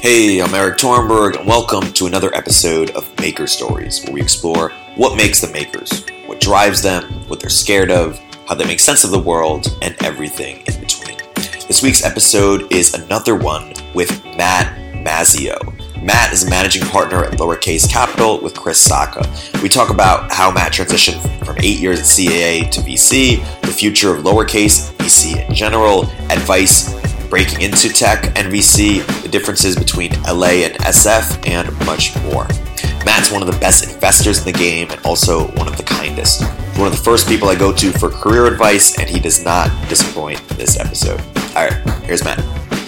Hey, I'm Eric Tornberg, and welcome to another episode of Maker Stories, where we explore what makes them makers, what drives them, what they're scared of, how they make sense of the world, and everything in between. This week's episode is another one with Matt Mazzeo. Matt is a managing partner at Lowercase Capital with Chris Sacca. We talk about how Matt transitioned from 8 years at CAA to VC, the future of Lowercase, VC in general, advice breaking into tech and VC, the differences between LA and SF, and much more. Matt's one of the best investors in the game and also one of the kindest. He's one of the first people I go to for career advice, and he does not disappoint this episode. All right, here's Matt.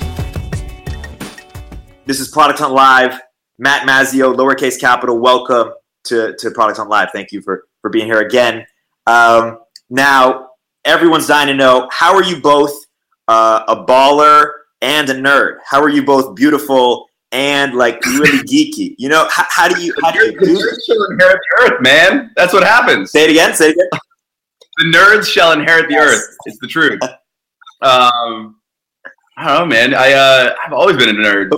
This is Product Hunt Live. Matt Mazzeo, Lowercase Capital. Welcome to Product Hunt Live. Thank you for being here again. Now, everyone's dying to know, how are you both a baller and a nerd? How are you both beautiful and like really geeky? You know, how do you do nerds shall inherit the earth, man. That's what happens. Say it again. The nerds shall inherit the earth. It's the truth. I don't know, man. I've always been a nerd.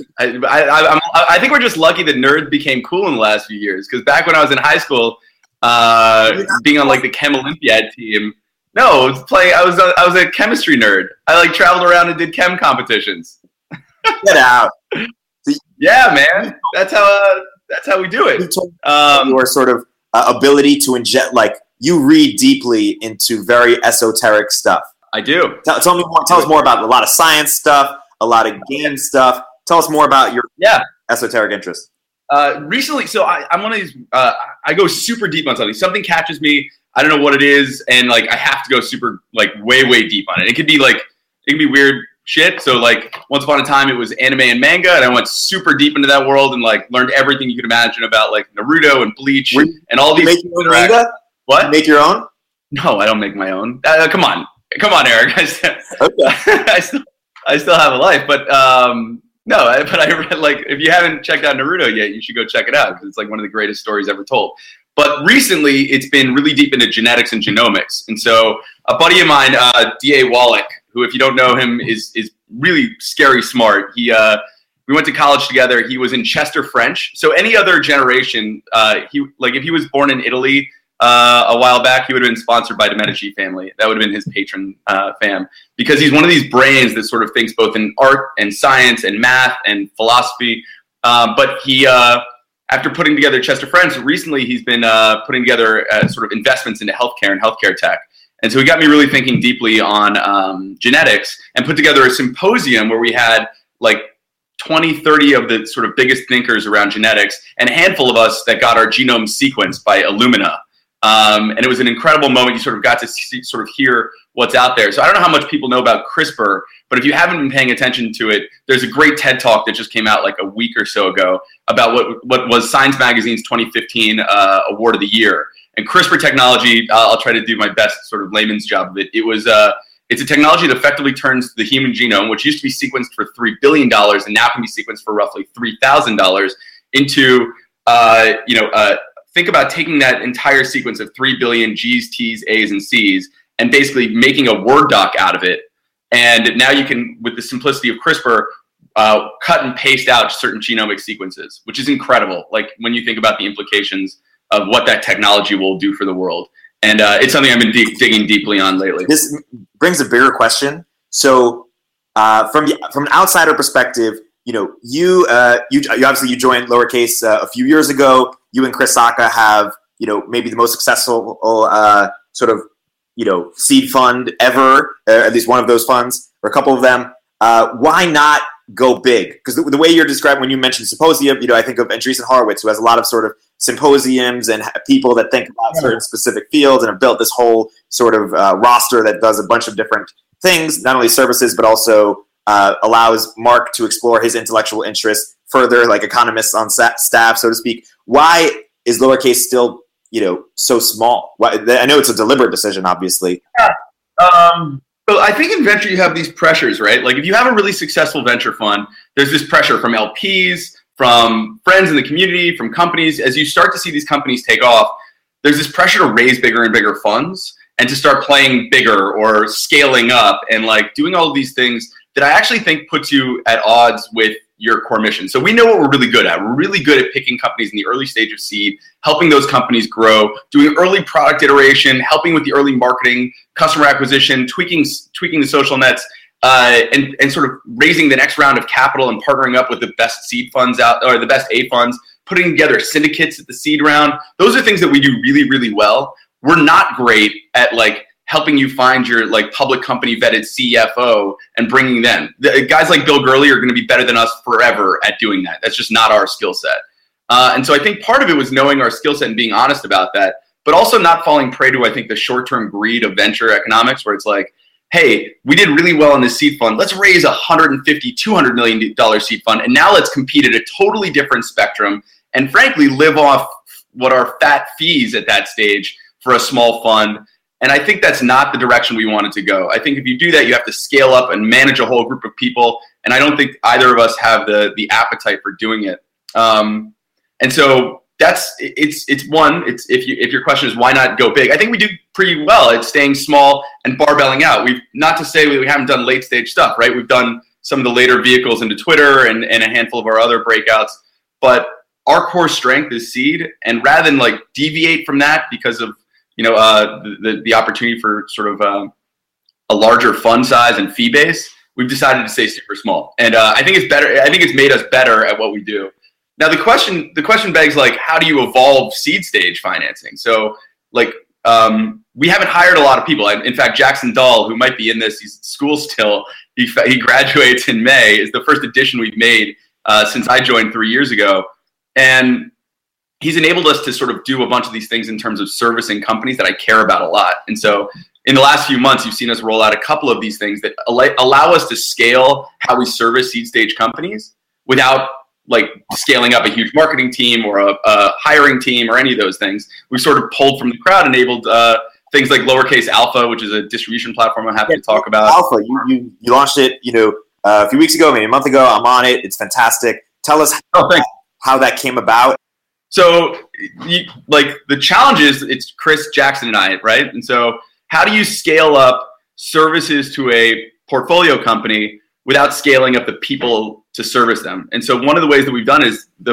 I think we're just lucky that nerds became cool in the last few years. Because back when I was in high school, being on like the Chem Olympiad team. No, I was a chemistry nerd. I like traveled around and did chem competitions. Get out. Yeah, man. That's how we do it. Your sort of ability to inject, like, you read deeply into very esoteric stuff. I do. Tell us more about a lot of science stuff, a lot of game stuff. Tell us more about your esoteric interests. Recently, so I'm one of these. I go super deep on something. Something catches me. I don't know what it is, and like I have to go super like way deep on it. It could be weird shit. So like once upon a time, it was anime and manga, and I went super deep into that world and like learned everything you could imagine about like Naruto and Bleach and all these. Make your own manga? What? You make your own? No, I don't make my own. Come on, Eric. I still have a life, but no. But I read, like, if you haven't checked out Naruto yet, you should go check it out because it's like one of the greatest stories ever told. But recently, it's been really deep into genetics and genomics. And so a buddy of mine, D.A. Wallach, who, if you don't know him, is really scary smart. We went to college together. He was in Chester French. So any other generation, if he was born in Italy a while back, he would have been sponsored by the Medici family. That would have been his patron fam. Because he's one of these brains that sort of thinks both in art and science and math and philosophy. But he... after putting together Chester French, recently he's been putting together sort of investments into healthcare and healthcare tech. And so he got me really thinking deeply on genetics and put together a symposium where we had like 20, 30 of the sort of biggest thinkers around genetics and a handful of us that got our genome sequenced by Illumina. And it was an incredible moment. You sort of got to sort of hear what's out there. So I don't know how much people know about CRISPR, but if you haven't been paying attention to it, there's a great TED Talk that just came out like a week or so ago about what was Science Magazine's 2015 Award of the Year. And CRISPR technology, I'll try to do my best sort of layman's job of it. It's a technology that effectively turns the human genome, which used to be sequenced for $3 billion and now can be sequenced for roughly $3,000 into, think about taking that entire sequence of 3 billion G's, T's, A's, and C's and basically making a Word doc out of it. And now you can, with the simplicity of CRISPR, cut and paste out certain genomic sequences, which is incredible. Like when you think about the implications of what that technology will do for the world. And it's something I've been digging deeply on lately. This brings a bigger question. So from an outsider perspective, you obviously joined Lowercase a few years ago. You and Chris Sacca have, maybe the most successful seed fund ever, at least one of those funds, or a couple of them. Why not go big? Because the way you're describing, when you mentioned symposium, I think of Andreessen Horowitz, who has a lot of sort of symposiums and people that think about certain specific fields and have built this whole sort of roster that does a bunch of different things, not only services, but also allows Mark to explore his intellectual interests further, like economists on staff, so to speak. Why is Lowercase still, so small? I know it's a deliberate decision, obviously. Yeah. So I think in venture you have these pressures, right? Like if you have a really successful venture fund, there's this pressure from LPs, from friends in the community, from companies. As you start to see these companies take off, there's this pressure to raise bigger and bigger funds and to start playing bigger or scaling up and like doing all of these things that I actually think puts you at odds with your core mission. So we know what we're really good at. We're really good at picking companies in the early stage of seed, helping those companies grow, doing early product iteration, helping with the early marketing, customer acquisition, tweaking the social nets, and sort of raising the next round of capital and partnering up with the best seed funds out, or the best A funds, putting together syndicates at the seed round. Those are things that we do really, really well. We're not great at like helping you find your like public company vetted CFO and bringing them. Guys like Bill Gurley are going to be better than us forever at doing that. That's just not our skill set. And so I think part of it was knowing our skill set and being honest about that, but also not falling prey to, I think, the short-term greed of venture economics, where it's like, hey, we did really well in this seed fund. Let's raise $150, $200 million seed fund. And now let's compete at a totally different spectrum and frankly, live off what are fat fees at that stage for a small fund. And I think that's not the direction we wanted to go. I think if you do that, you have to scale up and manage a whole group of people. And I don't think either of us have the appetite for doing it. And so if your question is why not go big, I think we do pretty well at staying small and barbelling out. Not to say we haven't done late stage stuff, right? We've done some of the later vehicles into Twitter and a handful of our other breakouts, but our core strength is seed. And rather than like deviate from that because of the opportunity for sort of a larger fund size and fee base, we've decided to stay super small. And I think it's better. I think it's made us better at what we do. Now the question begs, like, how do you evolve seed stage financing? So like we haven't hired a lot of people. In fact, Jackson Dahl, who might be in this, he's school still. He graduates in May. Is the first addition we've made since I joined 3 years ago, and he's enabled us to sort of do a bunch of these things in terms of servicing companies that I care about a lot. And so in the last few months, you've seen us roll out a couple of these things that allow us to scale how we service seed stage companies without like scaling up a huge marketing team or a hiring team or any of those things. We've sort of pulled from the crowd, enabled things like Lowercase Alpha, which is a distribution platform I'm happy to talk about. Alpha, you launched it, a few weeks ago, maybe a month ago. I'm on it. It's fantastic. Tell us how that came about. So, the challenge is it's Chris, Jackson, and I, right? And so, how do you scale up services to a portfolio company without scaling up the people to service them? And so, one of the ways that we've done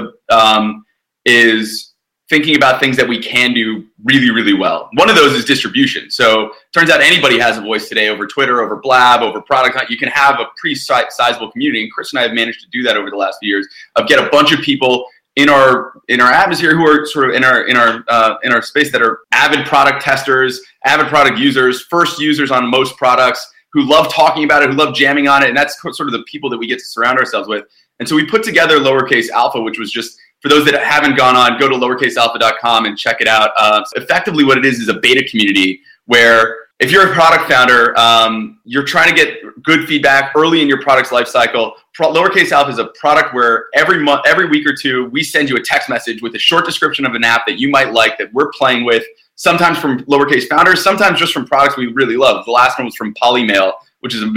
is thinking about things that we can do really, really well. One of those is distribution. So, turns out anybody has a voice today over Twitter, over Blab, over Product Hunt. You can have a pretty sizable community, and Chris and I have managed to do that over the last few years. Of get a bunch of people in our atmosphere who are sort of in our space that are avid product testers, avid product users, first users on most products, who love talking about it, who love jamming on it, and that's sort of the people that we get to surround ourselves with. And so we put together Lowercase Alpha, which was just, for those that haven't gone on, go to lowercasealpha.com and check it out. So effectively what it is a beta community where if you're a product founder, you're trying to get good feedback early in your product's life cycle. Lowercase Alpha is a product where every week or two, we send you a text message with a short description of an app that you might like that we're playing with, sometimes from Lowercase founders, sometimes just from products we really love. The last one was from Polymail, which is an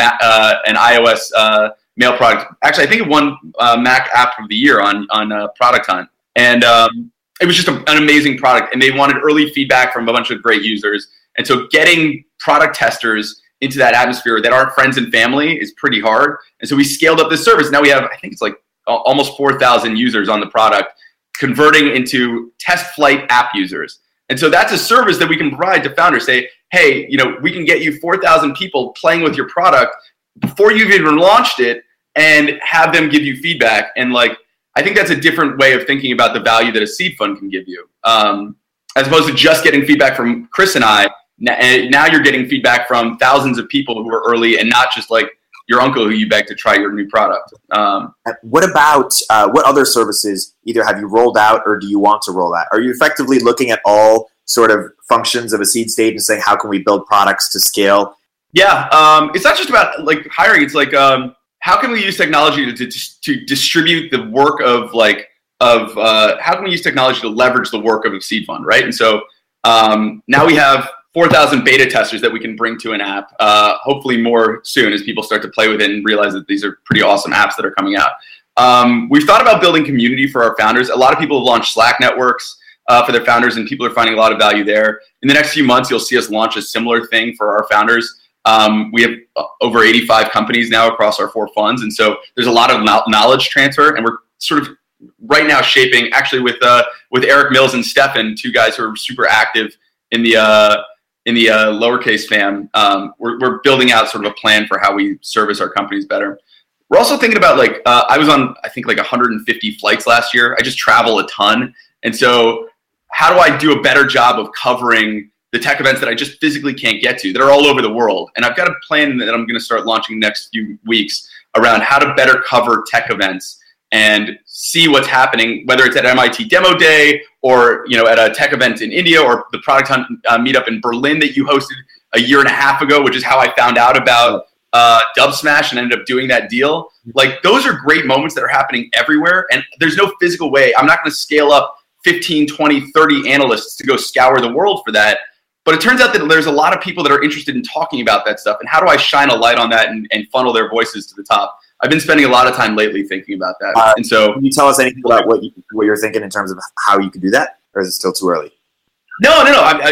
iOS mail product. Actually, I think it won Mac App of the Year on Product Hunt. And it was just an amazing product. And they wanted early feedback from a bunch of great users. And so getting product testers into that atmosphere that aren't friends and family is pretty hard. And so we scaled up this service. Now we have, I think it's like almost 4,000 users on the product, converting into test flight app users. And so that's a service that we can provide to founders. Say, hey, we can get you 4,000 people playing with your product before you've even launched it and have them give you feedback. And I think that's a different way of thinking about the value that a seed fund can give you. As opposed to just getting feedback from Chris and I. Now you're getting feedback from thousands of people who are early and not just like your uncle who you beg to try your new product. What about what other services either have you rolled out or do you want to roll out? Are you effectively looking at all sort of functions of a seed stage and saying, how can we build products to scale? Yeah, it's not just about hiring. It's how can we use technology to distribute the work of how can we use technology to leverage the work of a seed fund, right? And so now we have 4,000 beta testers that we can bring to an app, hopefully more soon as people start to play with it and realize that these are pretty awesome apps that are coming out. We've thought about building community for our founders. A lot of people have launched Slack networks for their founders, and people are finding a lot of value there. In the next few months, you'll see us launch a similar thing for our founders. We have over 85 companies now across our 4 funds. And so there's a lot of knowledge transfer, and we're sort of right now shaping, actually with Eric Mills and Stefan, 2 guys who are super active in the lowercase fam. We're building out sort of a plan for how we service our companies better. We're also thinking about I was on, I think 150 flights last year. I just travel a ton. And so how do I do a better job of covering the tech events that I just physically can't get to that are all over the world? And I've got a plan that I'm going to start launching next few weeks around how to better cover tech events and see what's happening, whether it's at MIT Demo Day or, at a tech event in India or the Product Hunt meetup in Berlin that you hosted a year and a half ago, which is how I found out about Dubsmash and ended up doing that deal. Those are great moments that are happening everywhere, and there's no physical way. I'm not going to scale up 15, 20, 30 analysts to go scour the world for that. But it turns out that there's a lot of people that are interested in talking about that stuff. And how do I shine a light on that and funnel their voices to the top? I've been spending a lot of time lately thinking about that. And so, can you tell us anything about what you're thinking in terms of how you can do that, or is it still too early? No.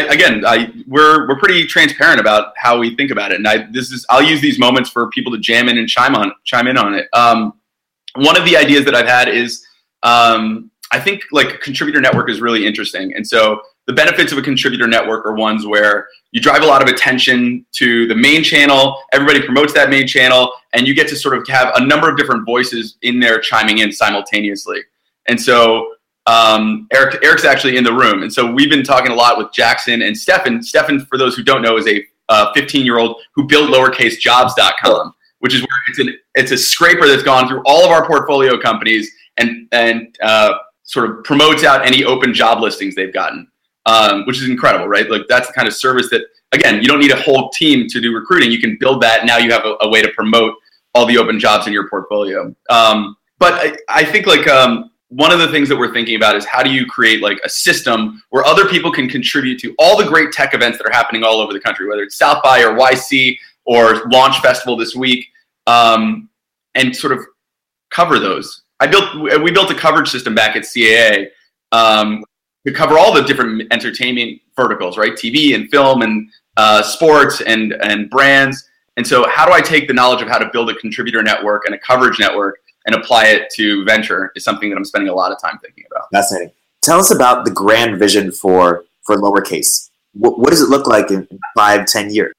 We're pretty transparent about how we think about it, and I'll use these moments for people to jam in and chime in on it. One of the ideas that I've had is I think a contributor network is really interesting, and so the benefits of a contributor network are ones where you drive a lot of attention to the main channel, everybody promotes that main channel, and you get to sort of have a number of different voices in there chiming in simultaneously. And so Eric's actually in the room. And so we've been talking a lot with Jackson and Stefan. Stefan, for those who don't know, is a 15-year-old who built lowercasejobs.com, which is where it's a scraper that's gone through all of our portfolio companies and sort of promotes out any open job listings they've gotten. Which is incredible, right? That's the kind of service that, again, you don't need a whole team to do recruiting. You can build that. Now you have a way to promote all the open jobs in your portfolio. But I think one of the things that we're thinking about is how do you create a system where other people can contribute to all the great tech events that are happening all over the country, whether it's South by or YC or Launch Festival this week, and sort of cover those. We built a coverage system back at CAA, to cover all the different entertainment verticals, right? TV and film and sports and brands. And so how do I take the knowledge of how to build a contributor network and a coverage network and apply it to venture is something that I'm spending a lot of time thinking about. Fascinating. Tell us about the grand vision for Lowercase. What does it look like in 5-10 years?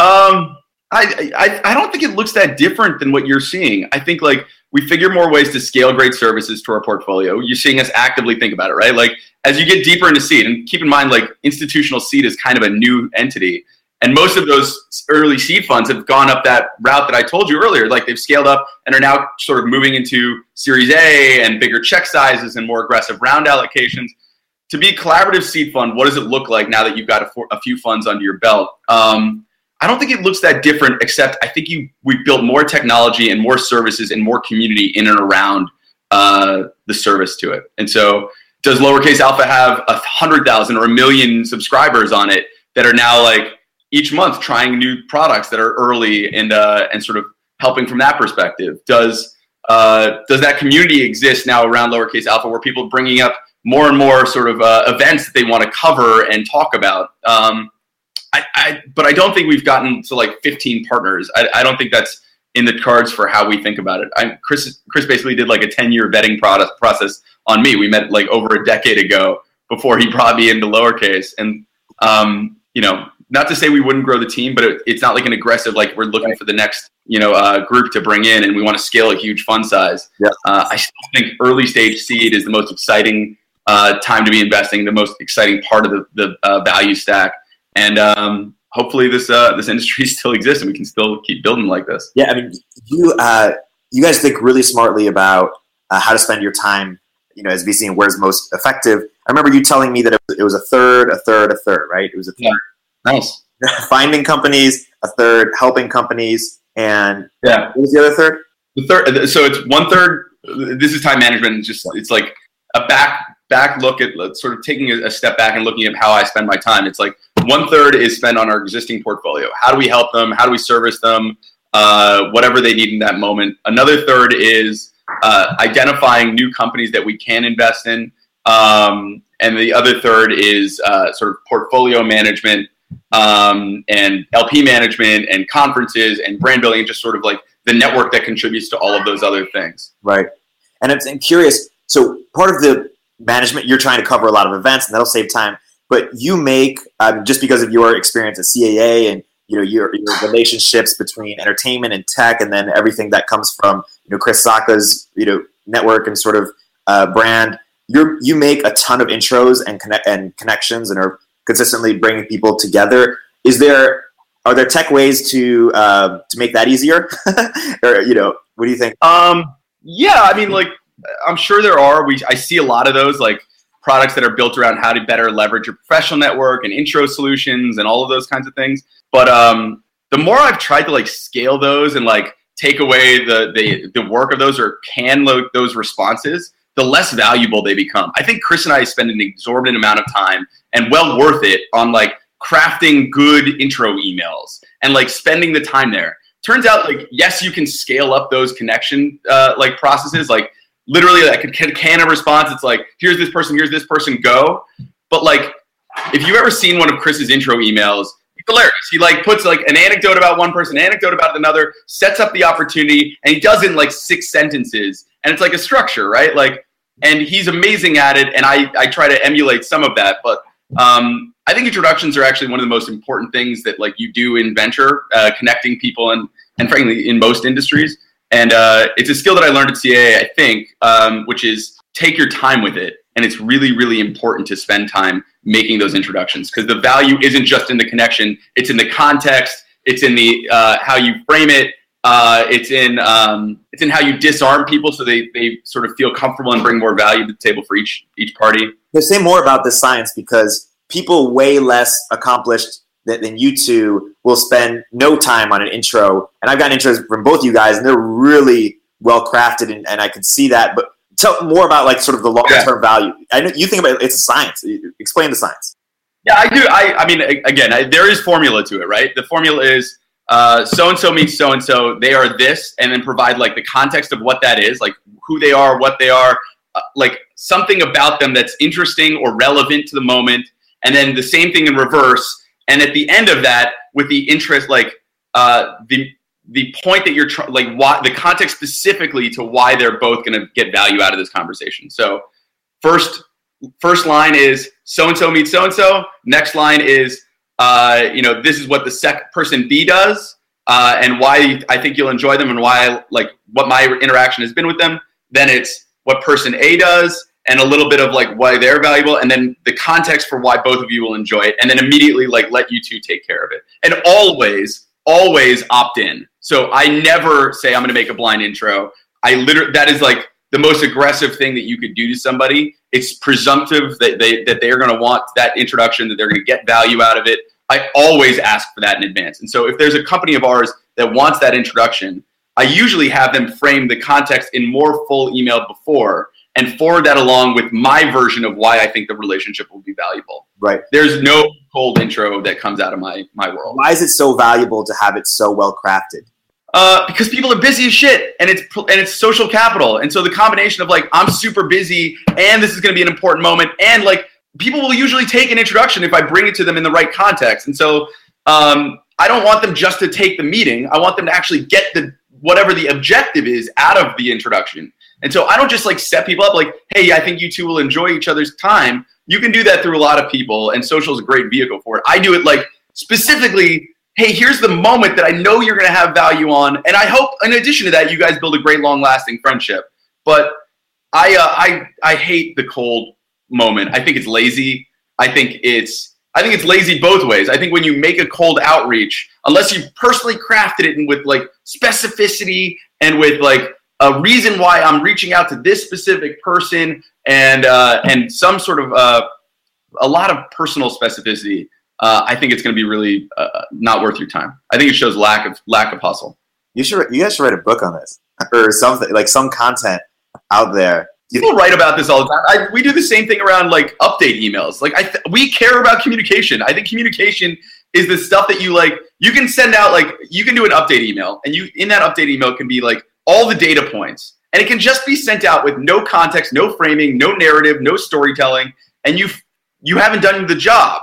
I don't think it looks that different than what you're seeing. I think we figure more ways to scale great services to our portfolio. You're seeing us actively think about it, right? As you get deeper into seed, and keep in mind, institutional seed is kind of a new entity. And most of those early seed funds have gone up that route that I told you earlier. They've scaled up and are now sort of moving into Series A and bigger check sizes and more aggressive round allocations. To be a collaborative seed fund, what does it look like now that you've got a few funds under your belt? I don't think it looks that different, except I think we've built more technology and more services and more community in and around the service to it. And so does Lowercase Alpha have 100,000 or 1 million subscribers on it that are now each month trying new products that are early and sort of helping from that perspective? Does that community exist now around Lowercase Alpha where people are bringing up more and more sort of events that they want to cover and talk about? But I don't think we've gotten to 15 partners. I don't think that's in the cards for how we think about it. Chris basically did a 10-year vetting process on me. We met over a decade ago before he brought me into Lowercase. And, not to say we wouldn't grow the team, but it's not an aggressive, we're looking for the next, group to bring in and we want to scale a huge fund size. Yeah. I still think early stage seed is the most exciting time to be investing, the most exciting part of the value stack. And hopefully this industry still exists and we can still keep building like this. Yeah, I mean, you guys think really smartly about how to spend your time, as VC and where's most effective. I remember you telling me that it was a third, right? It was a third. Yeah. Nice. Finding companies, a third, helping companies, and what was the other third? The third. So it's 1/3. This is time management. It's a back look at sort of taking a step back and looking at how I spend my time. It's 1/3 is spent on our existing portfolio. How do we help them? How do we service them? Whatever they need in that moment. Another third is identifying new companies that we can invest in. And the other third is sort of portfolio management, and LP management and conferences and brand building, and just sort of like the network that contributes to all of those other things. Right. And I'm curious, so part of the management, you're trying to cover a lot of events, and that'll save time. But you make, just because of your experience at CAA and your relationships between entertainment and tech, and then everything that comes from Chris Sacca's network and sort of brand, you make a ton of intros and connections, and are consistently bringing people together. Are there tech ways to make that easier? Or what do you think? Yeah, I mean, like, I'm sure there are. I see a lot of those, like, products that are built around how to better leverage your professional network and intro solutions and all of those kinds of things. But the more I've tried to like scale those and like take away the work of those or can load those responses, the less valuable they become. I think Chris and I spend an exorbitant amount of time, and well worth it, on like crafting good intro emails and like spending the time there. Turns out, like, yes, you can scale up those connection like processes, like literally like a can of response. It's like, here's this person, go. But like, if you've ever seen one of Chris's intro emails, it's hilarious. He like puts like an anecdote about one person, an anecdote about another, sets up the opportunity, and he does it in like 6 sentences. And it's like a structure, right? Like, and he's amazing at it. And I try to emulate some of that. But I think introductions are actually one of the most important things that like you do in venture, connecting people and frankly in most industries. And it's a skill that I learned at CAA, I think, which is take your time with it. And it's really, really important to spend time making those introductions, because the value isn't just in the connection. It's in the context. It's in the how you frame it. It's in how you disarm people so they sort of feel comfortable and bring more value to the table for each party. Say more about this science, because people way less accomplished than you two will spend no time on an intro. And I've gotten intros from both you guys, and they're really well crafted, and I can see that. But tell more about like sort of the long-term value. I know you think about it's a science. Explain the science. Yeah, I do. I mean, again, there is formula to it, right? The formula is so-and-so meets so-and-so. They are this, and then provide like the context of what that is, like who they are, what they are, like something about them that's interesting or relevant to the moment. And then the same thing in reverse. And at the end of that, with the interest, like the point that you're like why the context specifically to why they're both going to get value out of this conversation. So first line is so-and-so meets so-and-so. Next line is, this is what the person B does and why I think you'll enjoy them and why like what my interaction has been with them. Then it's what person A does and a little bit of like why they're valuable, and then the context for why both of you will enjoy it, and then immediately like let you two take care of it. And always opt in. So I never say I'm going to make a blind intro. That is like the most aggressive thing that you could do to somebody. It's presumptive that they're going to want that introduction, that they're going to get value out of it. I always ask for that in advance. And so if there's a company of ours that wants that introduction, I usually have them frame the context in more full email before and forward that along with my version of why I think the relationship will be valuable. Right. There's no cold intro that comes out of my world. Why is it so valuable to have it so well crafted? Because people are busy as shit, and it's social capital. And so the combination of like, I'm super busy and this is going to be an important moment, and like people will usually take an introduction if I bring it to them in the right context. And so I don't want them just to take the meeting. I want them to actually get whatever the objective is out of the introduction. And so I don't just like set people up like, hey, I think you two will enjoy each other's time. You can do that through a lot of people, and social is a great vehicle for it. I do it like specifically, hey, here's the moment that I know you're going to have value on. And I hope in addition to that, you guys build a great long lasting friendship. But I hate the cold moment. I think it's lazy. I think it's lazy both ways. I think when you make a cold outreach, unless you personally crafted it and with like specificity and with like a reason why I'm reaching out to this specific person and some sort of a lot of personal specificity, I think it's going to be really not worth your time. I think it shows lack of hustle. You guys should write a book on this or something, like some content out there. People write about this all the time. We do the same thing around like update emails. Like we care about communication. I think communication is the stuff that you can send out, like you can do an update email, and in that update email can be like all the data points, and it can just be sent out with no context, no framing, no narrative, no storytelling, and you haven't done the job.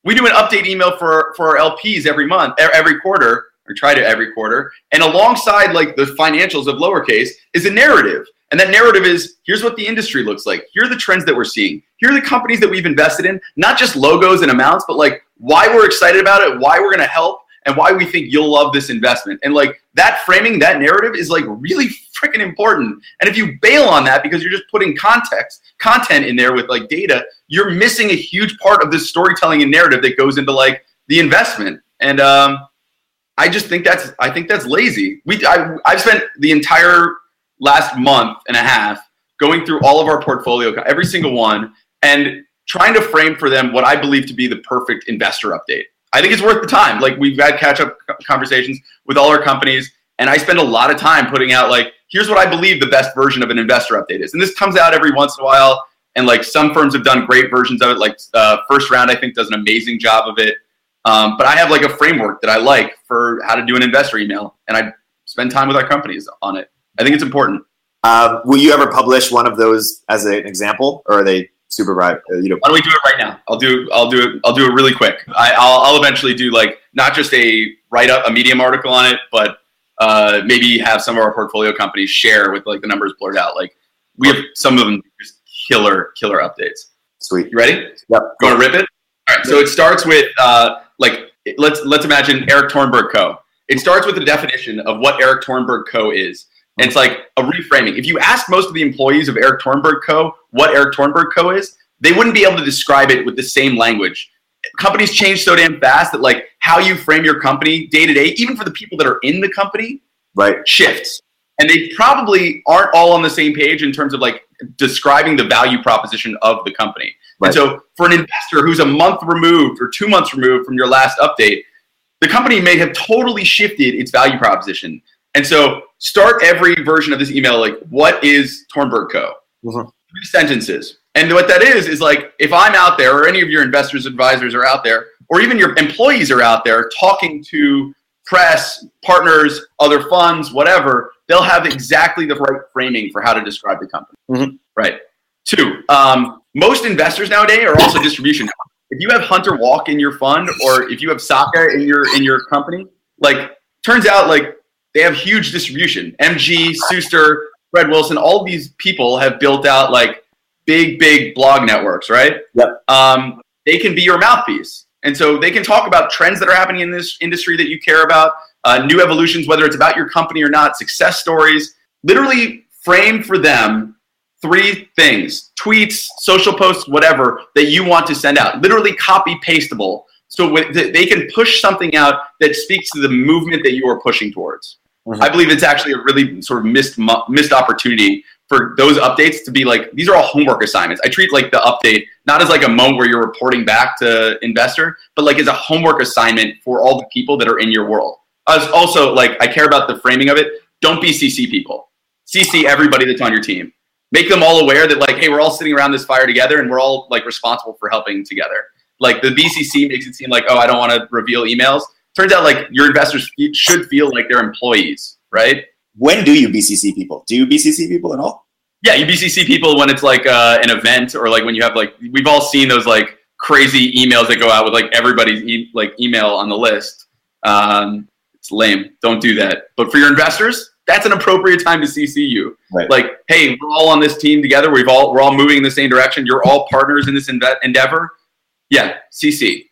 We do an update email for our LPs every month, every quarter, or try to every quarter. And alongside like the financials of Lowercase is a narrative. And that narrative is, here's what the industry looks like. Here are the trends that we're seeing. Here are the companies that we've invested in, not just logos and amounts, but like why we're excited about it, why we're going to help, and why we think you'll love this investment. And like that framing, that narrative is like really freaking important. And if you bail on that because you're just putting content in there with like data, you're missing a huge part of this storytelling and narrative that goes into like the investment. And I think that's lazy. I've spent the entire last month and a half going through all of our portfolio, every single one, and trying to frame for them what I believe to be the perfect investor update. I think it's worth the time. Like we've had catch-up conversations with all our companies, and I spend a lot of time putting out like, here's what I believe the best version of an investor update is. And this comes out every once in a while, and like some firms have done great versions of it. Like First Round, I think, does an amazing job of it. But I have like a framework that I like for how to do an investor email, and I spend time with our companies on it. I think it's important. Will you ever publish one of those as an example, or are they super private? Why don't we do it right now? I'll do it really quick. I'll eventually do like not just a write-up, a Medium article on it, but maybe have some of our portfolio companies share with like the numbers blurred out. Like we have some of them just killer updates. Sweet. You ready? Yep. You want to rip it? All right. So it starts with let's imagine Erik Torenberg Co. It starts with the definition of what Erik Torenberg Co. is. And it's like a reframing. If you ask most of the employees of Erik Torenberg Co. what Erik Torenberg Co. is, they wouldn't be able to describe it with the same language. Companies change so damn fast that like how you frame your company day to day, even for the people that are in the company, right, shifts. And they probably aren't all on the same page in terms of like describing the value proposition of the company. Right. And so for an investor who's a month removed or 2 months removed from your last update, the company may have totally shifted its value proposition. And so start every version of this email like, what is Torenberg Co.? Mm-hmm. 3 sentences. And what that is like, if I'm out there or any of your investors, advisors are out there, or even your employees are out there talking to press, partners, other funds, whatever, they'll have exactly the right framing for how to describe the company. Mm-hmm. Right. 2, most investors nowadays are also distribution. If you have Hunter Walk in your fund, or if you have Saka in your company, like turns out like they have huge distribution. MG, Suster, Fred Wilson, all of these people have built out like big blog networks, right? Yep. They can be your mouthpiece. And so they can talk about trends that are happening in this industry that you care about, new evolutions, whether it's about your company or not, success stories, literally frame for them 3 things, tweets, social posts, whatever, that you want to send out, literally copy pastable. So they can push something out that speaks to the movement that you are pushing towards. Mm-hmm. I believe it's actually a really sort of missed opportunity for those updates to be like, these are all homework assignments. I treat like the update not as like a moment where you're reporting back to investor, but like as a homework assignment for all the people that are in your world. Also, like I care about the framing of it. Don't BCC people. CC everybody that's on your team. Make them all aware that like, hey, we're all sitting around this fire together and we're all like responsible for helping together. Like the BCC makes it seem like, oh, I don't want to reveal emails. Turns out like your investors should feel like they're employees, right? When do you BCC people? Do you BCC people at all? Yeah, you BCC people when it's like an event, or like when you have like, we've all seen those like crazy emails that go out with like everybody's email on the list. It's lame. Don't do that. But for your investors, that's an appropriate time to CC you. Right. Like, hey, we're all on this team together. We're all moving in the same direction. You're all partners in this endeavor. Yeah, CC.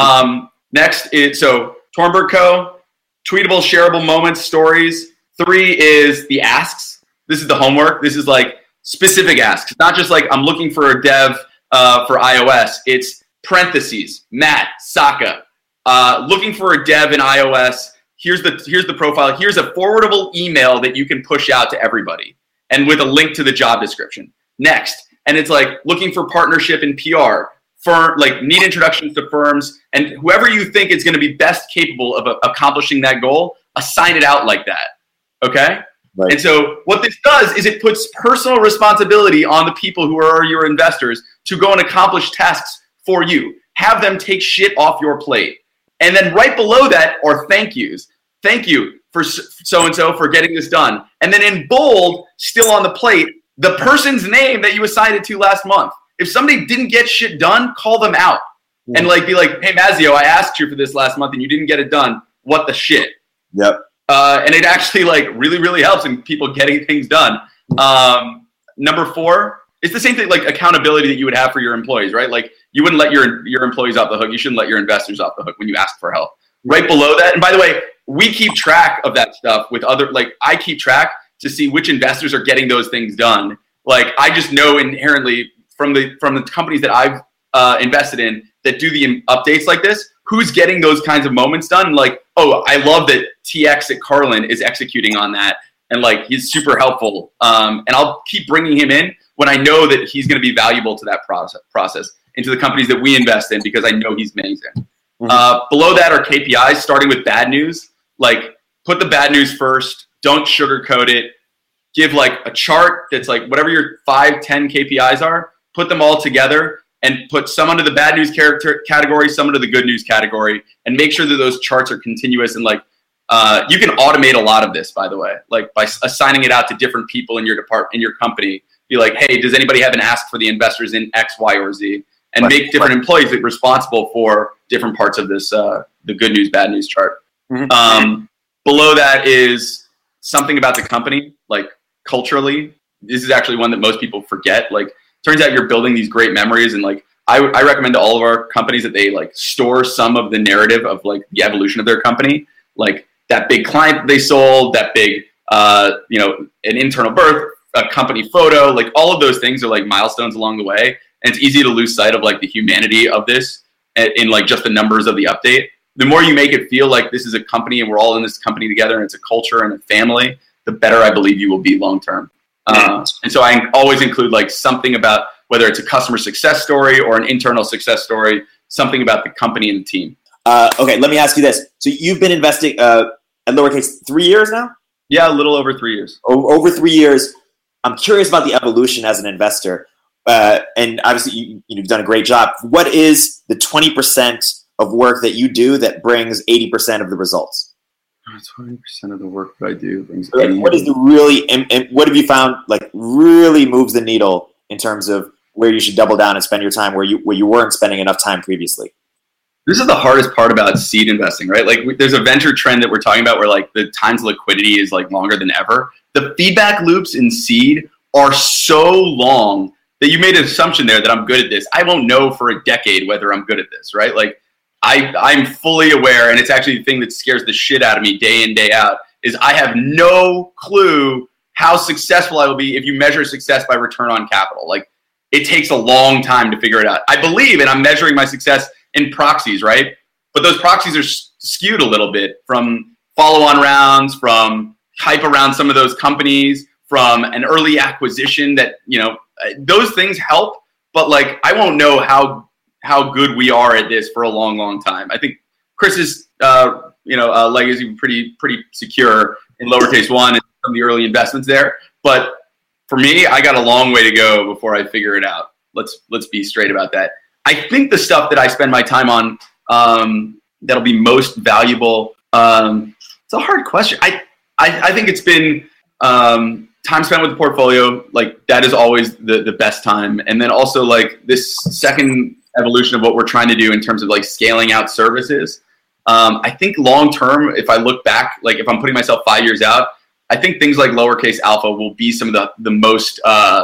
Next is, so Torenberg Co., tweetable, shareable moments, stories. 3 is the asks. This is the homework. This is like specific asks. It's not just like I'm looking for a dev for iOS. It's parentheses, Matt, Saka. Looking for a dev in iOS. Here's the profile. Here's a forwardable email that you can push out to everybody, and with a link to the job description. Next, and it's like looking for partnership in PR. Like need introductions to firms, and whoever you think is going to be best capable of accomplishing that goal, assign it out like that. Okay? Right. And so what this does is it puts personal responsibility on the people who are your investors to go and accomplish tasks for you. Have them take shit off your plate. And then right below that are thank yous. Thank you for so-and-so for getting this done. And then in bold, still on the plate, the person's name that you assigned it to last month. If somebody didn't get shit done, call them out. and like be like, hey, Mazio, I asked you for this last month and you didn't get it done. What the shit? Yep. And it actually like really, really helps in people getting things done. Number 4, it's the same thing, like accountability that you would have for your employees, right? Like you wouldn't let your employees off the hook. You shouldn't let your investors off the hook when you ask for help. Right below that, and by the way, we keep track of that stuff with other, like I keep track to see which investors are getting those things done. Like I just know inherently from the companies that I've invested in that do the updates like this, who's getting those kinds of moments done. Like, oh, I love that TX at Carlin is executing on that, and like he's super helpful. And I'll keep bringing him in when I know that he's going to be valuable to that process into the companies that we invest in because I know he's amazing. Below that are KPIs, starting with bad news. Like put the bad news first. Don't sugarcoat it. Give like a chart that's like whatever your 5, 10 KPIs are, put them all together and put some under the bad news category, some under the good news category, and make sure that those charts are continuous. And like you can automate a lot of this, by the way, like by assigning it out to different people in your department, in your company. Be like, hey, does anybody have an ask for the investors in X, Y, or Z? And make different employees responsible for different parts of this, the good news, bad news chart. Below that is something about the company, like culturally. This is actually one that most people forget. Like, turns out you're building these great memories, and like I recommend to all of our companies that they like store some of the narrative of like the evolution of their company, like that big client that they sold, that big, an internal birth, a company photo, like all of those things are like milestones along the way. And it's easy to lose sight of like the humanity of this in like just the numbers of the update. The more you make it feel like this is a company and we're all in this company together and it's a culture and a family, the better I believe you will be long term. And so I always include like something about whether it's a customer success story or an internal success story, something about the company and the team. Okay, let me ask you this. So you've been investing at Lowercase 3 years now? Yeah, a little over 3 years. Over 3 years. I'm curious about the evolution as an investor. And obviously you've done a great job. What is the 20% of work that you do that brings 80% of the results? 20% of the work that I do brings 80%. What is the really, and what have you found like really moves the needle in terms of where you should double down and spend your time where you weren't spending enough time previously? This is the hardest part about seed investing, right? Like there's a venture trend that we're talking about where like the times liquidity is like longer than ever. The feedback loops in seed are so long that you made an assumption there that I'm good at this. I won't know for a decade whether I'm good at this, right? Like I'm fully aware, and it's actually the thing that scares the shit out of me day in, day out, is I have no clue how successful I will be if you measure success by return on capital. Like it takes a long time to figure it out. I believe, and I'm measuring my success in proxies, right? But those proxies are skewed a little bit from follow-on rounds, from hype around some of those companies, from an early acquisition that, those things help, but like I won't know how good we are at this for a long, long time. I think Chris's legacy pretty secure in Lowercase 1 and some of the early investments there. But for me, I got a long way to go before I figure it out. Let's be straight about that. I think the stuff that I spend my time on that'll be most valuable. It's a hard question. I think it's been time spent with the portfolio. Like that is always the best time. And then also like this second evolution of what we're trying to do in terms of like scaling out services. I think long term, if I look back, like if I'm putting myself 5 years out, I think things like Lowercase Alpha will be some of the most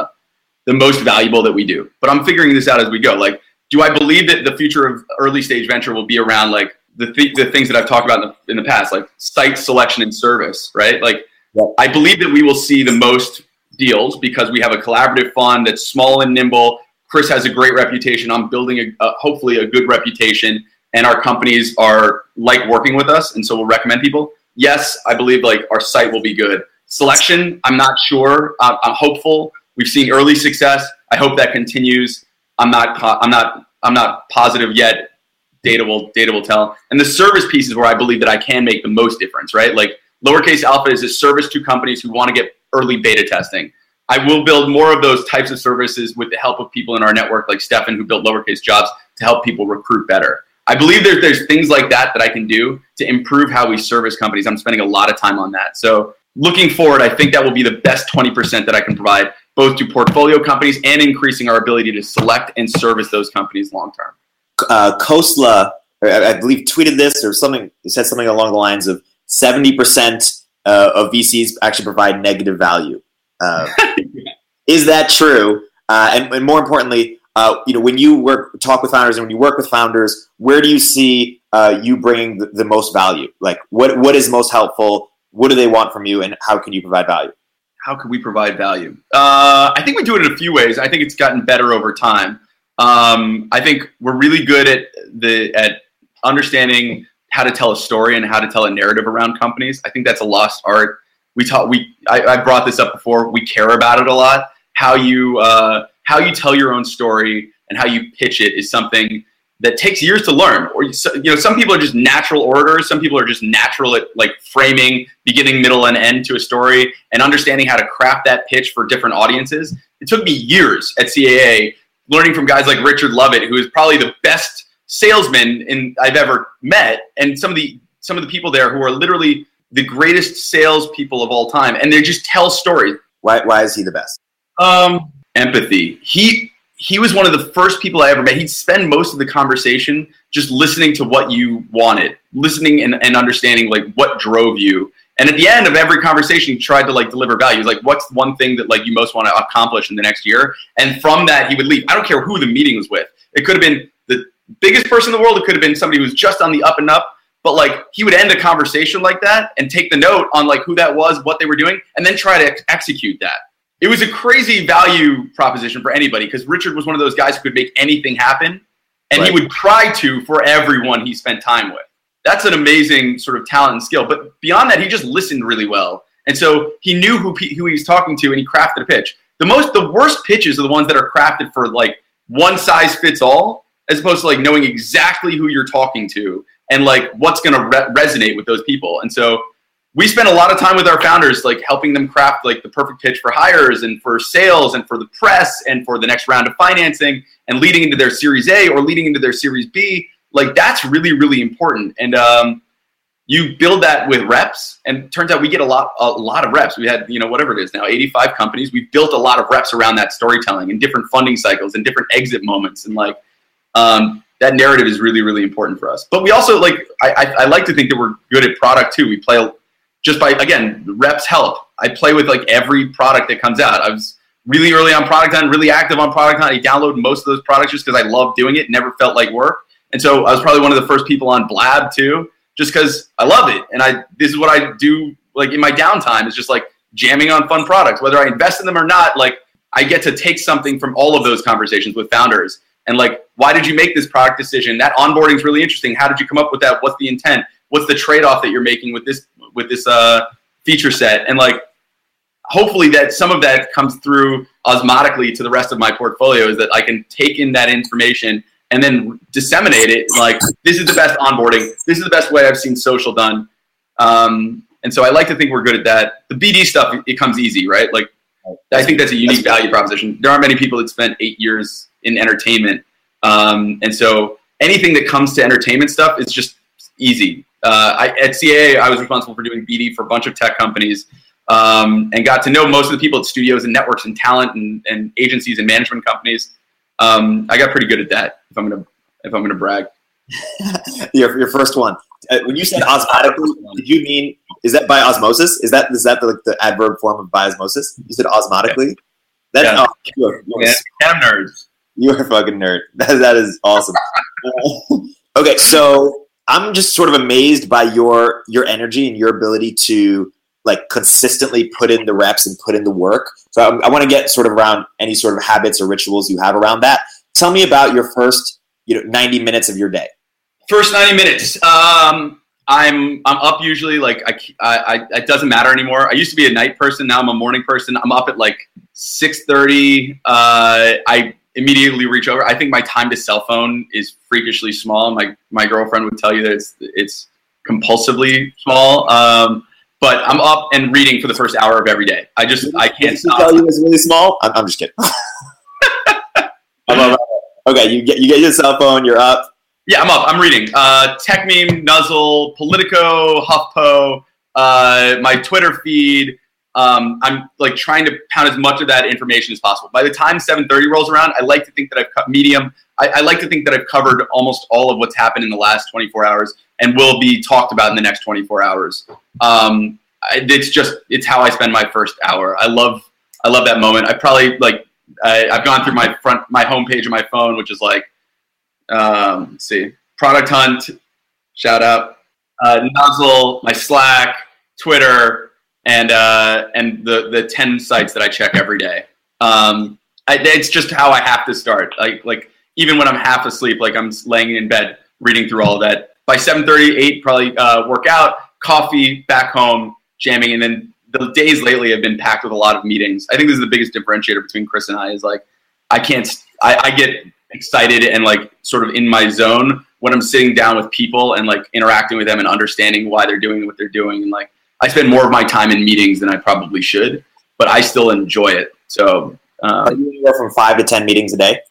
valuable that we do. But I'm figuring this out as we go. Like, do I believe that the future of early stage venture will be around like the things that I've talked about in the past, like site selection and service, right? Like, I believe that we will see the most deals because we have a collaborative fund that's small and nimble. Chris has a great reputation. I'm building hopefully a good reputation, and our companies are like working with us, and so we'll recommend people. Yes, I believe like our site will be good. Selection, I'm not sure. I'm hopeful. We've seen early success. I hope that continues. I'm not positive yet. Data will tell. And the service piece is where I believe that I can make the most difference, right? Like Lowercase Alpha is a service to companies who want to get early beta testing. I will build more of those types of services with the help of people in our network like Stefan, who built Lowercase Jobs, to help people recruit better. I believe there's things like that I can do to improve how we service companies. I'm spending a lot of time on that. So looking forward, I think that will be the best 20% that I can provide, both to portfolio companies and increasing our ability to select and service those companies long term. Khosla, I believe, tweeted this or something. He said something along the lines of 70% of VCs actually provide negative value. Is that true? And more importantly, when you talk with founders and when you work with founders, where do you see you bringing the most value? Like, what is most helpful? What do they want from you, and how can you provide value? How can we provide value? I think we do it in a few ways. I think it's gotten better over time. I think we're really good at understanding how to tell a story and how to tell a narrative around companies. I think that's a lost art. I brought this up before. We care about it a lot. How you tell your own story and how you pitch it is something that takes years to learn. Or some people are just natural orators. Some people are just natural at like framing beginning, middle, and end to a story and understanding how to craft that pitch for different audiences. It took me years at CAA learning from guys like Richard Lovett, who is probably the best salesman I've ever met, and some of the people there who are literally the greatest salespeople of all time, and they just tell stories. Why is he the best? Empathy. He was one of the first people I ever met. He'd spend most of the conversation just listening to what you wanted, listening and understanding like what drove you. And at the end of every conversation, he tried to like deliver value. He's like, what's one thing that like you most want to accomplish in the next year? And from that, he would leave. I don't care who the meeting was with. It could have been the biggest person in the world. It could have been somebody who was just on the up and up. But like he would end a conversation like that and take the note on like who that was, what they were doing, and then try to execute that. It was a crazy value proposition for anybody because Richard was one of those guys who could make anything happen, and He would try to for everyone he spent time with. That's an amazing sort of talent and skill. But beyond that, he just listened really well, and so he knew who he was talking to, and he crafted a pitch. The worst pitches are the ones that are crafted for like one size fits all, as opposed to like knowing exactly who you're talking to and like what's going to resonate with those people. And so we spend a lot of time with our founders, like helping them craft like the perfect pitch for hires and for sales and for the press and for the next round of financing and leading into their Series A or leading into their Series B. Like that's really, really important. And you build that with reps, and it turns out we get a lot of reps. We had, whatever it is now, 85 companies. We've built a lot of reps around that storytelling and different funding cycles and different exit moments. And like that narrative is really, really important for us. But we also I like to think that we're good at product too. We play just by, again, reps help. I play with like every product that comes out. I was really early on Product Hunt, really active on Product Hunt. I download most of those products just because I love doing it. Never felt like work. And so I was probably one of the first people on Blab too, just because I love it. And this is what I do like in my downtime, is just like jamming on fun products. Whether I invest in them or not, like I get to take something from all of those conversations with founders. And like, why did you make this product decision? That onboarding is really interesting. How did you come up with that? What's the intent? What's the trade-off that you're making with this feature set? And like, hopefully that some of that comes through osmotically to the rest of my portfolio, is that I can take in that information and then disseminate it. Like, this is the best onboarding. This is the best way I've seen social done. And so I like to think we're good at that. The BD stuff, it comes easy, right? Like, I think that's a unique value proposition. There aren't many people that spent 8 years in entertainment. And so anything that comes to entertainment stuff is just easy. At CAA, I was responsible for doing BD for a bunch of tech companies, and got to know most of the people at studios and networks and talent and agencies and management companies. I got pretty good at that, if I'm gonna brag. Your first one. When you said osmotically, did you mean, is that by osmosis? Is that the adverb form of by osmosis? You said osmotically? Yeah. You're nerds. You're a fucking nerd. That is awesome. Okay, so I'm just sort of amazed by your energy and your ability to like consistently put in the reps and put in the work. So I want to get sort of around any sort of habits or rituals you have around that. Tell me about your first 90 minutes of your day. First 90 minutes. I'm up usually, like it doesn't matter anymore. I used to be a night person. Now I'm a morning person. I'm up at like 6:30. I immediately reach over. I think my time to cell phone is freakishly small. My girlfriend would tell you that it's compulsively small. But I'm up and reading for the first hour of every day. I can't stop. Tell you it's really small? I'm just kidding. Okay, you get your cell phone. You're up. Yeah, I'm up. I'm reading. TechMeme, Nuzzle, Politico, HuffPo, my Twitter feed. I'm like trying to pound as much of that information as possible. By the time 7:30 rolls around, I like to think that I've cut Medium. I like to think that I've covered almost all of what's happened in the last 24 hours and will be talked about in the next 24 hours. It's how I spend my first hour. I love that moment. I've gone through my homepage of my phone, which is like, let's see, Product Hunt, shout out, Nuzzle, my Slack, Twitter, and the 10 sites that I check every day. It's just how I have to start. Like even when I'm half asleep, like I'm laying in bed reading through all of that. By 7:30, 8, probably work out, coffee, back home, jamming, and then the days lately have been packed with a lot of meetings. I think this is the biggest differentiator between Chris and I is like I get excited and like sort of in my zone when I'm sitting down with people and like interacting with them and understanding why they're doing what they're doing. And like I spend more of my time in meetings than I probably should, but I still enjoy it. So are you anywhere from 5 to 10 meetings a day?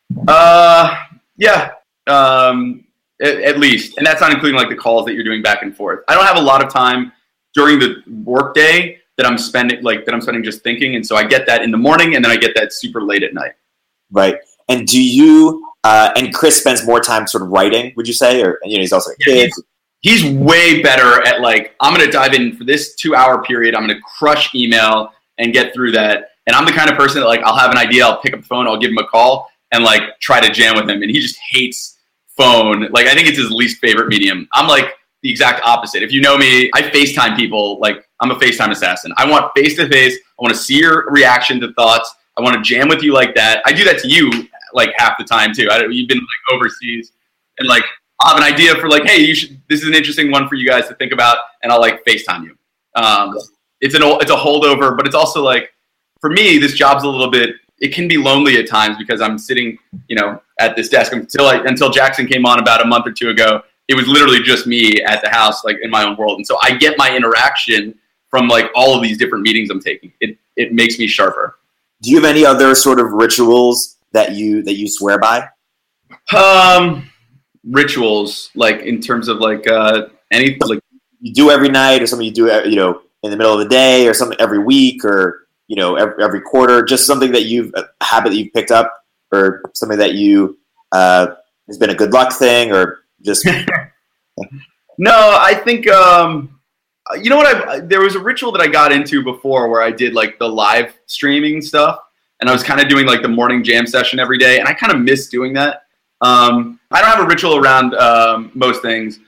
Yeah. At least, and that's not including like the calls that you're doing back and forth. I don't have a lot of time during the workday that I'm spending just thinking, and so I get that in the morning, and then I get that super late at night. Right. And do you? And Chris spends more time sort of writing, would you say, or he's also a kid. He's way better at like I'm going to dive in for this 2-hour period. I'm going to crush email and get through that. And I'm the kind of person that like I'll have an idea, I'll pick up the phone, I'll give him a call, and like try to jam with him, and he just hates phone. Like I think it's his least favorite medium. I'm like the exact opposite. If you know me, I FaceTime people. Like I'm a FaceTime assassin. I want face to face. I want to see your reaction to thoughts. I want to jam with you like that. I do that to you like half the time too. You've been like overseas, and like I'll have an idea for like, hey, this is an interesting one for you guys to think about, and I'll like FaceTime you. It's a holdover, but it's also like for me, this job's a little bit. It can be lonely at times because I'm sitting, at this desk until Jackson came on about a month or two ago. It was literally just me at the house, like in my own world. And so I get my interaction from like all of these different meetings I'm taking. It makes me sharper. Do you have any other sort of rituals that you swear by? Rituals, like in terms of like anything like you do every night, or something you do, in the middle of the day, or something every week, or every quarter, just something that a habit that you've picked up, or something that has been a good luck thing, or just. No, I think, you know what, there was a ritual that I got into before where I did like the live streaming stuff, and I was kind of doing like the morning jam session every day, and I kind of miss doing that. I don't have a ritual around most things.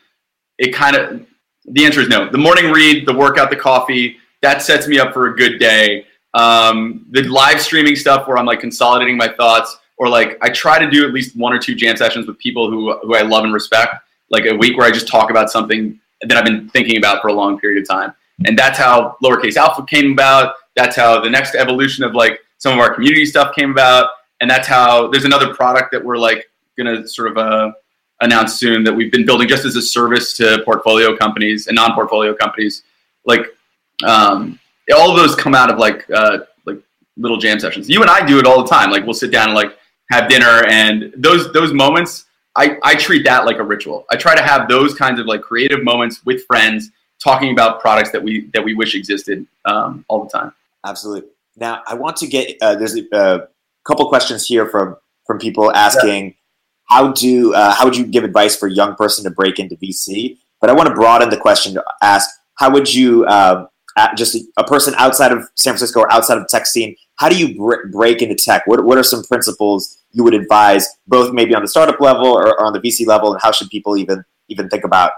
The answer is no. The morning read, the workout, the coffee, that sets me up for a good day. The live streaming stuff where I'm like consolidating my thoughts, or like I try to do at least 1 or 2 jam sessions with people who I love and respect, like a week where I just talk about something that I've been thinking about for a long period of time. And that's how Lowercase Alpha came about. That's how the next evolution of like some of our community stuff came about. And that's how there's another product that we're like going to sort of announce soon that we've been building just as a service to portfolio companies and non-portfolio companies. Like, all of those come out of like little jam sessions. You and I do it all the time. Like we'll sit down and like have dinner, and those moments, I treat that like a ritual. I try to have those kinds of like creative moments with friends talking about products that we wish existed all the time. Absolutely. Now I want to get there's a couple questions here from people asking how would you give advice for a young person to break into VC? But I want to broaden the question to ask how would you just a person outside of San Francisco or outside of the tech scene, how do you break into tech? What are some principles you would advise, both maybe on the startup level or on the VC level, and how should people even think about?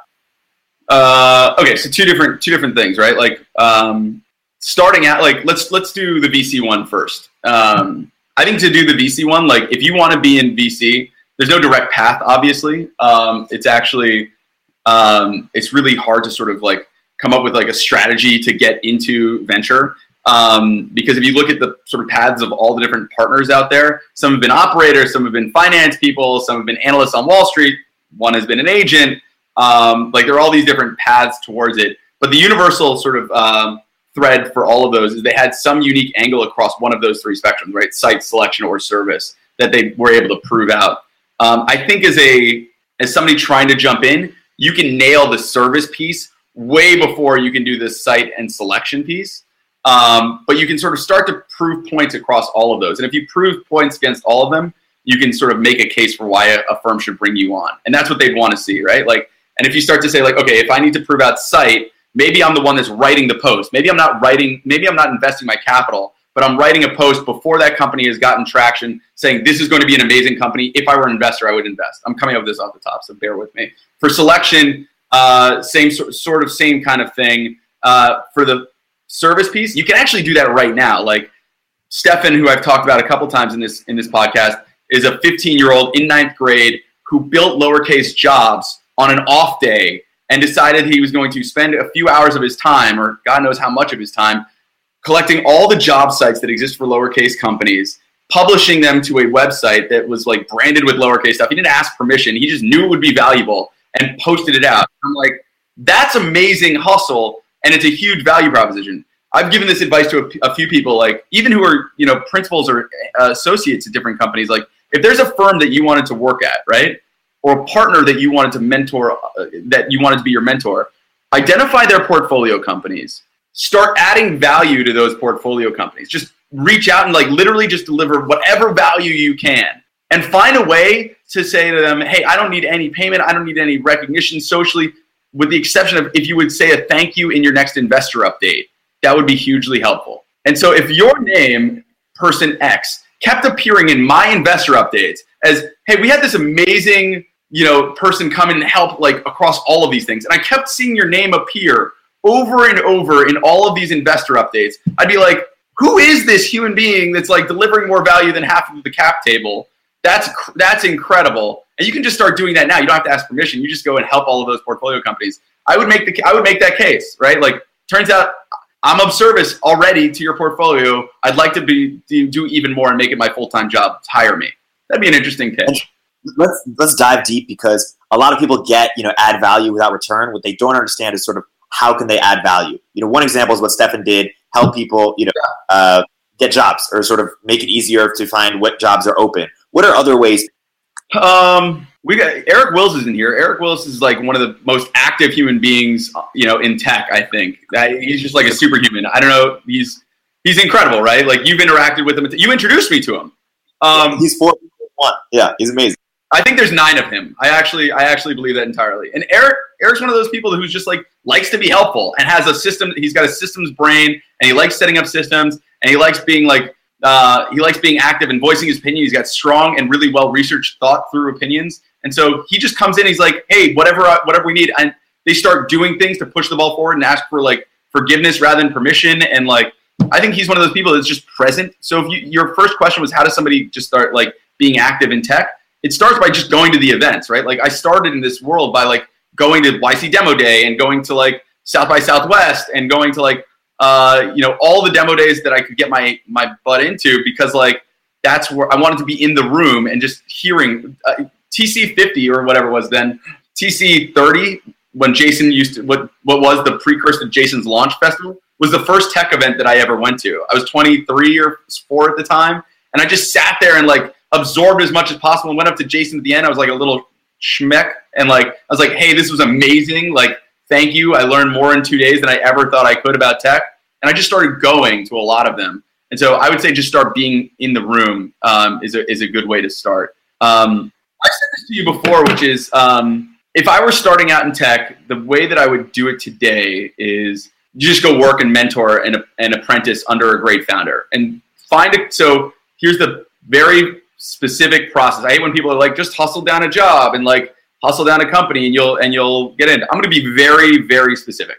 Okay, so two different things, right? Like starting out, like let's do the VC one first. I think to do the VC one, like if you want to be in VC, there's no direct path, obviously. It's actually it's really hard to sort of like come up with like a strategy to get into venture. Because if you look at the sort of paths of all the different partners out there, some have been operators, some have been finance people, some have been analysts on Wall Street, one has been an agent. Like there are all these different paths towards it. But the universal sort of thread for all of those is they had some unique angle across one of those three spectrums, right? Site, selection, or service that they were able to prove out. I think as somebody trying to jump in, you can nail the service piece way before you can do the site and selection piece. But you can sort of start to prove points across all of those. And if you prove points against all of them, you can sort of make a case for why a firm should bring you on. And that's what they'd want to see, right? Like, and if you start to say like, okay, if I need to prove out sight, maybe I'm the one that's writing the post. Maybe I'm not investing my capital, but I'm writing a post before that company has gotten traction saying this is going to be an amazing company. If I were an investor, I would invest. I'm coming up with this off the top, so bear with me. For selection, same kind of thing. For the service piece, you can actually do that right now. Like Stefan, who I've talked about a couple times in this podcast, is a 15-year-old in 9th grade who built lowercase jobs on an off day and decided he was going to spend a few hours of his time, or God knows how much of his time, collecting all the job sites that exist for lowercase companies, publishing them to a website that was like branded with lowercase stuff. He didn't ask permission. He just knew it would be valuable and posted it out. I'm like, that's amazing hustle, and it's a huge value proposition. I've given this advice to a few people, like even who are, principals or associates at different companies. Like if there's a firm that you wanted to work at, right, or a partner that you wanted to mentor, that you wanted to be your mentor, identify their portfolio companies. Start adding value to those portfolio companies. Just reach out and like literally just deliver whatever value you can, and find a way to say to them, hey, I don't need any payment. I don't need any recognition socially, with the exception of if you would say a thank you in your next investor update. That would be hugely helpful. And so if your name, person X, kept appearing in my investor updates as, hey, we had this amazing, person come in and help like across all of these things, and I kept seeing your name appear over and over in all of these investor updates, I'd be like, who is this human being that's like delivering more value than half of the cap table? That's incredible. And you can just start doing that now. You don't have to ask permission. You just go and help all of those portfolio companies. I would make that case, right? Like, turns out I'm of service already to your portfolio. I'd like to do even more and make it my full-time job. Hire me. That'd be an interesting pitch. Let's dive deep, because a lot of people get, add value without return. What they don't understand is sort of how can they add value. One example is what Stefan did, help people, get jobs, or sort of make it easier to find what jobs are open. What are other ways? We got Eric Wills is in here. Eric Wills is like one of the most active human beings, in tech. I think he's just like a superhuman. I don't know. He's incredible, right? Like you've interacted with him. You introduced me to him. He's 4-1. Yeah, he's amazing. I think there's 9 of him. I actually believe that entirely. And Eric's one of those people who's just like likes to be helpful and has a system. He's got a systems brain, and he likes setting up systems, and he likes being like being active and voicing his opinion. He's got strong and really well researched, thought through opinions. And so he just comes in. He's like, hey, whatever we need, and they start doing things to push the ball forward and ask for like forgiveness rather than permission. And like, I think he's one of those people that's just present. So if your first question was how does somebody just start like being active in tech? It starts by just going to the events, right? Like I started in this world by like going to YC Demo Day and going to like South by Southwest and going to like, all the demo days that I could get my butt into, because like that's where I wanted to be in the room and just hearing TC50 or whatever it was then, TC30, when Jason used to, what was the precursor to Jason's Launch Festival, was the first tech event that I ever went to. I was 23 or 4 at the time, and I just sat there and like absorbed as much as possible and went up to Jason at the end. I was like a little schmeck, and like I was like, hey, this was amazing. Like, thank you. I learned more in 2 days than I ever thought I could about tech. And I just started going to a lot of them. And so I would say just start being in the room is a good way to start. I said this to you before, which is if I were starting out in tech, the way that I would do it today is you just go work and mentor an apprentice under a great founder. And find it. So here's the very specific process. I hate when people are like, just hustle down a job and like hustle down a company and you'll get in. I'm going to be very, very specific.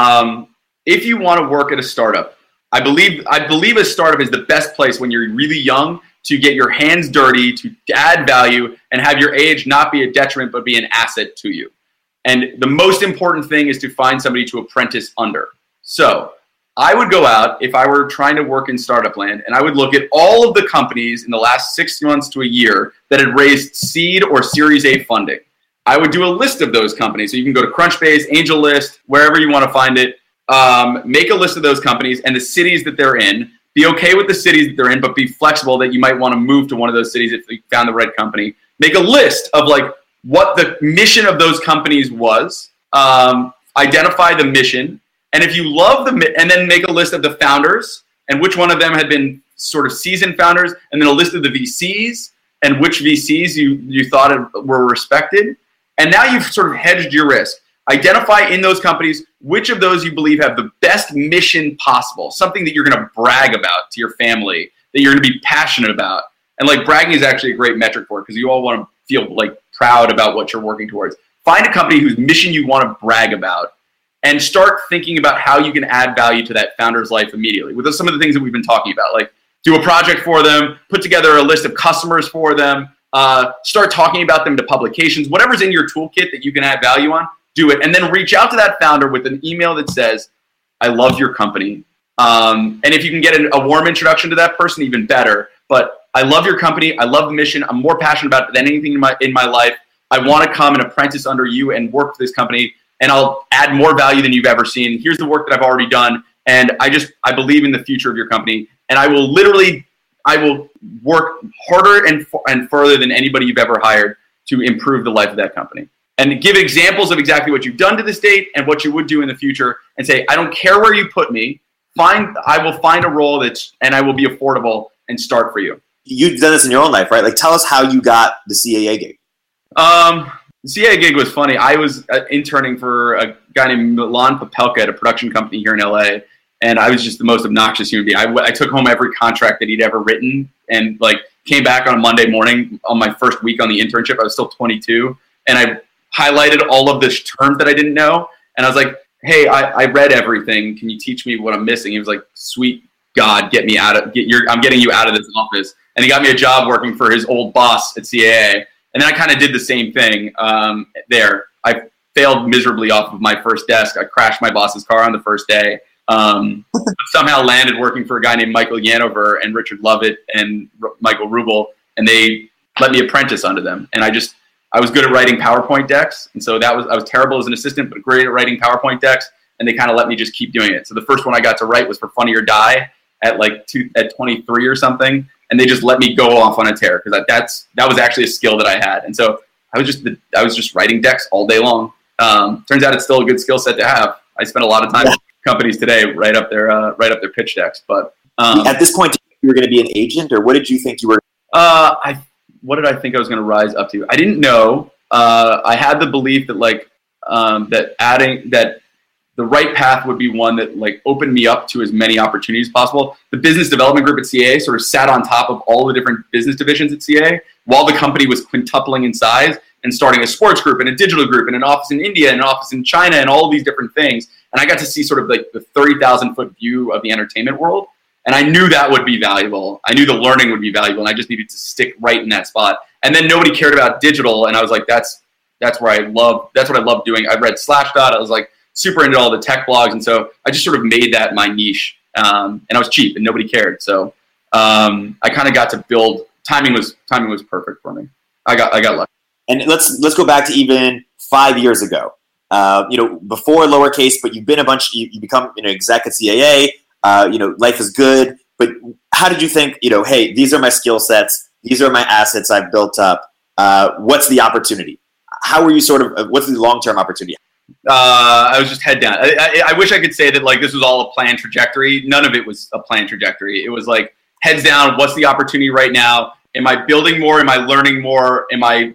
If you want to work at a startup, I believe a startup is the best place when you're really young to get your hands dirty, to add value, and have your age not be a detriment but be an asset to you. And the most important thing is to find somebody to apprentice under. So I would go out, if I were trying to work in startup land, and I would look at all of the companies in the last 6 months to a year that had raised seed or Series A funding. I would do a list of those companies. So you can go to Crunchbase, AngelList, wherever you want to find it. Make a list of those companies and the cities that they're in. Be okay with the cities that they're in, but be flexible that you might want to move to one of those cities if you found the right company. Make a list of like what the mission of those companies was. Identify the mission. And if you love and then make a list of the founders and which one of them had been sort of seasoned founders, and then a list of the VCs, and which VCs you thought were respected. And now you've sort of hedged your risk. Identify in those companies which of those you believe have the best mission possible, something that you're going to brag about to your family, that you're going to be passionate about. And like bragging is actually a great metric for it because you all want to feel like proud about what you're working towards. Find a company whose mission you want to brag about and start thinking about how you can add value to that founder's life immediately with some of the things that we've been talking about, like do a project for them, put together a list of customers for them, start talking about them to publications, whatever's in your toolkit that you can add value on, do it. And then reach out to that founder with an email that says, I love your company. And if you can get a warm introduction to that person, even better. But I love your company. I love the mission. I'm more passionate about it than anything in my life. I want to come and apprentice under you and work for this company. And I'll add more value than you've ever seen. Here's the work that I've already done. And I believe in the future of your company. And I will work harder and further than anybody you've ever hired to improve the life of that company. And give examples of exactly what you've done to this date and what you would do in the future. And say, I don't care where you put me. I will find a role and I will be affordable and start for you. You've done this in your own life, right? Like, tell us how you got the CAA gig. The CAA gig was funny. I was interning for a guy named Milan Popelka at a production company here in LA, and I was just the most obnoxious human being. I took home every contract that he'd ever written, and like came back on a Monday morning on my first week on the internship. I was still 22, and I highlighted all of the terms that I didn't know, and I was like, "Hey, I read everything. Can you teach me what I'm missing?" He was like, "Sweet God, I'm getting you out of this office." And he got me a job working for his old boss at CAA. And then I kind of did the same thing there. I failed miserably off of my first desk. I crashed my boss's car on the first day. Somehow landed working for a guy named Michael Yanover and Richard Lovett and Michael Rubel. And they let me apprentice under them. And I was good at writing PowerPoint decks. And so I was terrible as an assistant, but great at writing PowerPoint decks. And they kind of let me just keep doing it. So the first one I got to write was for Funny or Die at 23 or something. And they just let me go off on a tear because that was actually a skill that I had. And so I was just writing decks all day long. Turns out it's still a good skill set to have. I spend a lot of time with companies today write up their pitch decks. But at this point, you were going to be an agent, or what did you think you were? What did I think I was going to rise up to? I didn't know. I had the belief that that the right path would be one that opened me up to as many opportunities as possible. The business development group at CAA sort of sat on top of all the different business divisions at CAA while the company was quintupling in size and starting a sports group and a digital group and an office in India and an office in China and all of these different things. And I got to see sort of the 30,000 foot view of the entertainment world. And I knew that would be valuable. I knew the learning would be valuable, and I just needed to stick right in that spot. And then nobody cared about digital, and I was like, that's what I love doing. I read Slashdot. I was super into all the tech blogs, and so I just sort of made that my niche. And I was cheap, and nobody cared. So I kind of got to build. Timing was perfect for me. I got lucky. And let's go back to even 5 years ago. Before Lowercase, but you've been you become exec at CAA. Life is good. But how did you think? Hey, these are my skill sets. These are my assets I've built up. What's the opportunity? How were you what's the long-term opportunity? I was just head down. I wish I could say that this was all a planned trajectory. None of it was a planned trajectory. It was heads down. What's the opportunity right now? Am I building more? Am I learning more? Am I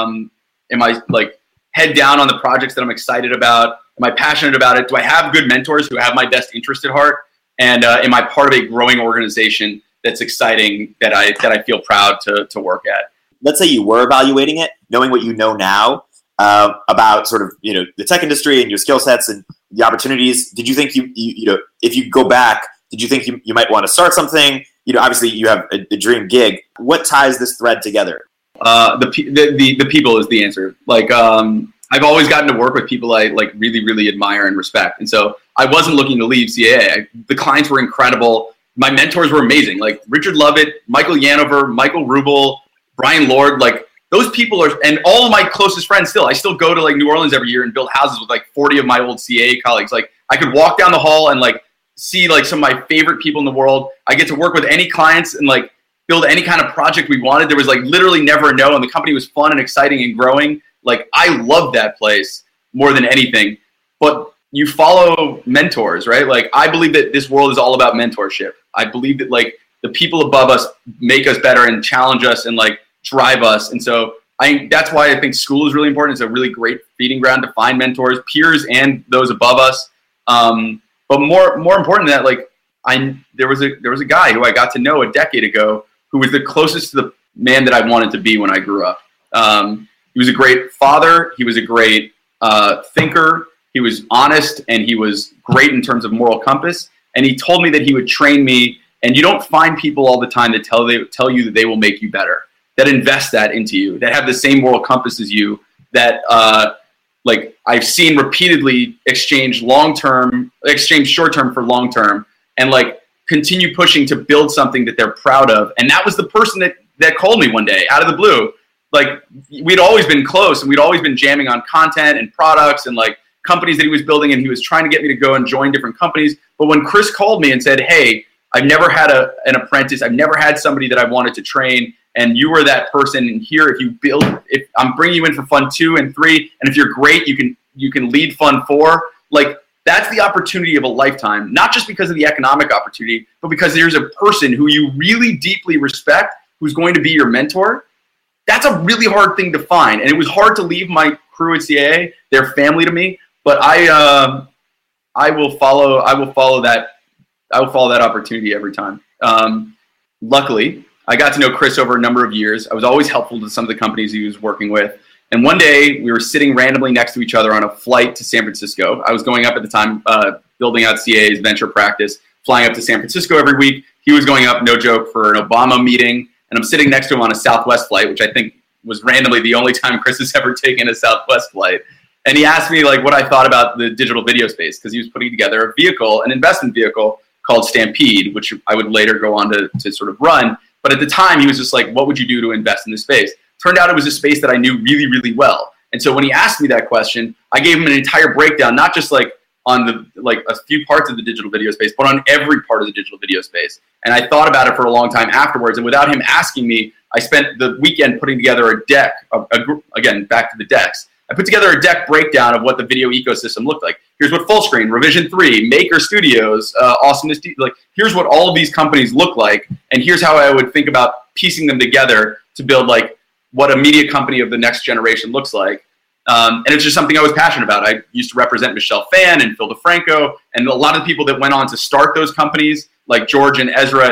head down on the projects that I'm excited about? Am I passionate about it? Do I have good mentors who have my best interest at heart? And am I part of a growing organization that's exciting that I feel proud to work at? Let's say you were evaluating it, knowing what you know now. About the tech industry and your skill sets and the opportunities. Did you think if you go back, did you think you might want to start something? Obviously you have a dream gig. What ties this thread together? The people is the answer. I've always gotten to work with people I really, really admire and respect. And so I wasn't looking to leave CAA. The clients were incredible. My mentors were amazing. Richard Lovett, Michael Yanover, Michael Rubel, Brian Lord, those people are, and all of my closest friends still. I still go to New Orleans every year and build houses with 40 of my old CAA colleagues. I could walk down the hall and see some of my favorite people in the world. I get to work with any clients and build any kind of project we wanted. There was literally never a no, and the company was fun and exciting and growing. I love that place more than anything. But you follow mentors, right? I believe that this world is all about mentorship. I believe that the people above us make us better and challenge us and drive us. And so that's why I think school is really important. It's a really great feeding ground to find mentors, peers, and those above us. But more important than that, like there was a guy who I got to know a decade ago who was the closest to the man that I wanted to be when I grew up. He was a great father. He was a great thinker. He was honest, and he was great in terms of moral compass. And he told me that he would train me. And you don't find people all the time that tell you that they will make you better, that invest that into you, that have the same moral compass as you, that like I've seen repeatedly exchange short-term for long-term, and like continue pushing to build something that they're proud of. And that was the person that called me one day out of the blue. Like we'd always been close, and we'd always been jamming on content and products and like companies that he was building, and he was trying to get me to go and join different companies. But when Chris called me and said, hey, I've never had an apprentice, I've never had somebody that I wanted to train, and you were that person. And here, if I'm bringing you in for Fund 2 and 3, and if you're great, you can lead Fund 4. Like that's the opportunity of a lifetime, not just because of the economic opportunity, but because there's a person who you really deeply respect who's going to be your mentor. That's a really hard thing to find, and it was hard to leave my crew at CAA. They're family to me, but I will follow that opportunity every time. Luckily, I got to know Chris over a number of years. I was always helpful to some of the companies he was working with. And one day we were sitting randomly next to each other on a flight to San Francisco. I was going up at the time, building out CAA's venture practice, flying up to San Francisco every week. He was going up, no joke, for an Obama meeting. And I'm sitting next to him on a Southwest flight, which I think was randomly the only time Chris has ever taken a Southwest flight. And he asked me like what I thought about the digital video space, because he was putting together an investment vehicle called Stampede, which I would later go on to sort of run. But at the time, he was just like, what would you do to invest in this space? Turned out it was a space that I knew really, really well. And so when he asked me that question, I gave him an entire breakdown, not just like on a few parts of the digital video space, but on every part of the digital video space. And I thought about it for a long time afterwards. And without him asking me, I spent the weekend putting together a deck, again, back to the decks. I put together a deck breakdown of what the video ecosystem looked like. Here's what Fullscreen, Revision 3, Maker Studios, Awesomeness, like here's what all of these companies look like, and here's how I would think about piecing them together to build like what a media company of the next generation looks like. And it's just something I was passionate about. I used to represent Michelle Phan and Phil DeFranco, and a lot of the people that went on to start those companies, like George and Ezra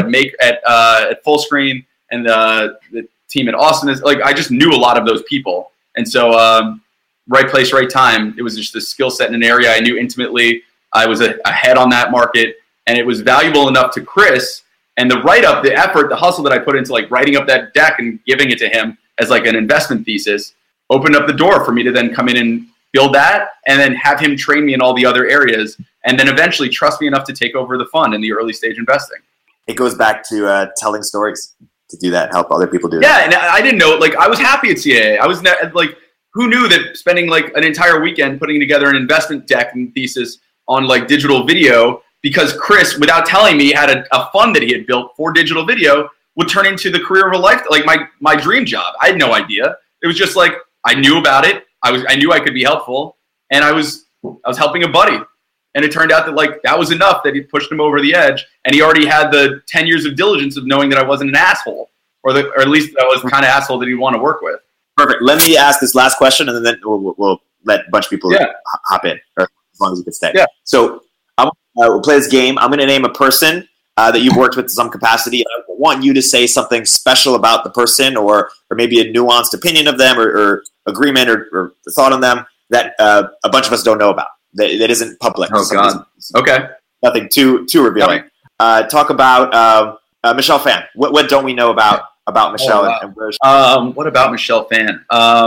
at Fullscreen, and the team at Awesomeness. Like I just knew a lot of those people, and so. Right place, right time. It was just a skill set in an area I knew intimately. I was ahead on that market, and it was valuable enough to Chris. And the write-up, the effort, the hustle that I put into like writing up that deck and giving it to him as like an investment thesis opened up the door for me to then come in and build that, and then have him train me in all the other areas, and then eventually trust me enough to take over the fund in the early stage investing. It goes back to telling stories to do that, help other people do that. Yeah, and I didn't know. Like I was happy at CAA. I was like. Who knew that spending like an entire weekend putting together an investment deck and thesis on like digital video, because Chris, without telling me, had a fund that he had built for digital video, would turn into the career of a life, like my dream job. I had no idea. It was just like I knew about it. I knew I could be helpful, and I was helping a buddy, and it turned out that like that was enough that he pushed him over the edge, and he already had the 10 years of diligence of knowing that I wasn't an asshole, or at least I was the kind of asshole that he'd want to work with. Perfect. Let me ask this last question, and then we'll let a bunch of people hop in, or as long as you can stay. Yeah. So we'll play this game. I'm going to name a person that you've worked with in some capacity. I want you to say something special about the person, or maybe a nuanced opinion of them, or agreement, or thought on them that a bunch of us don't know about, that isn't public. Oh, God. Okay. Nothing too revealing. Talk about Michelle Phan. What don't we know about Michelle? Oh, wow. And where what about Michelle Phan?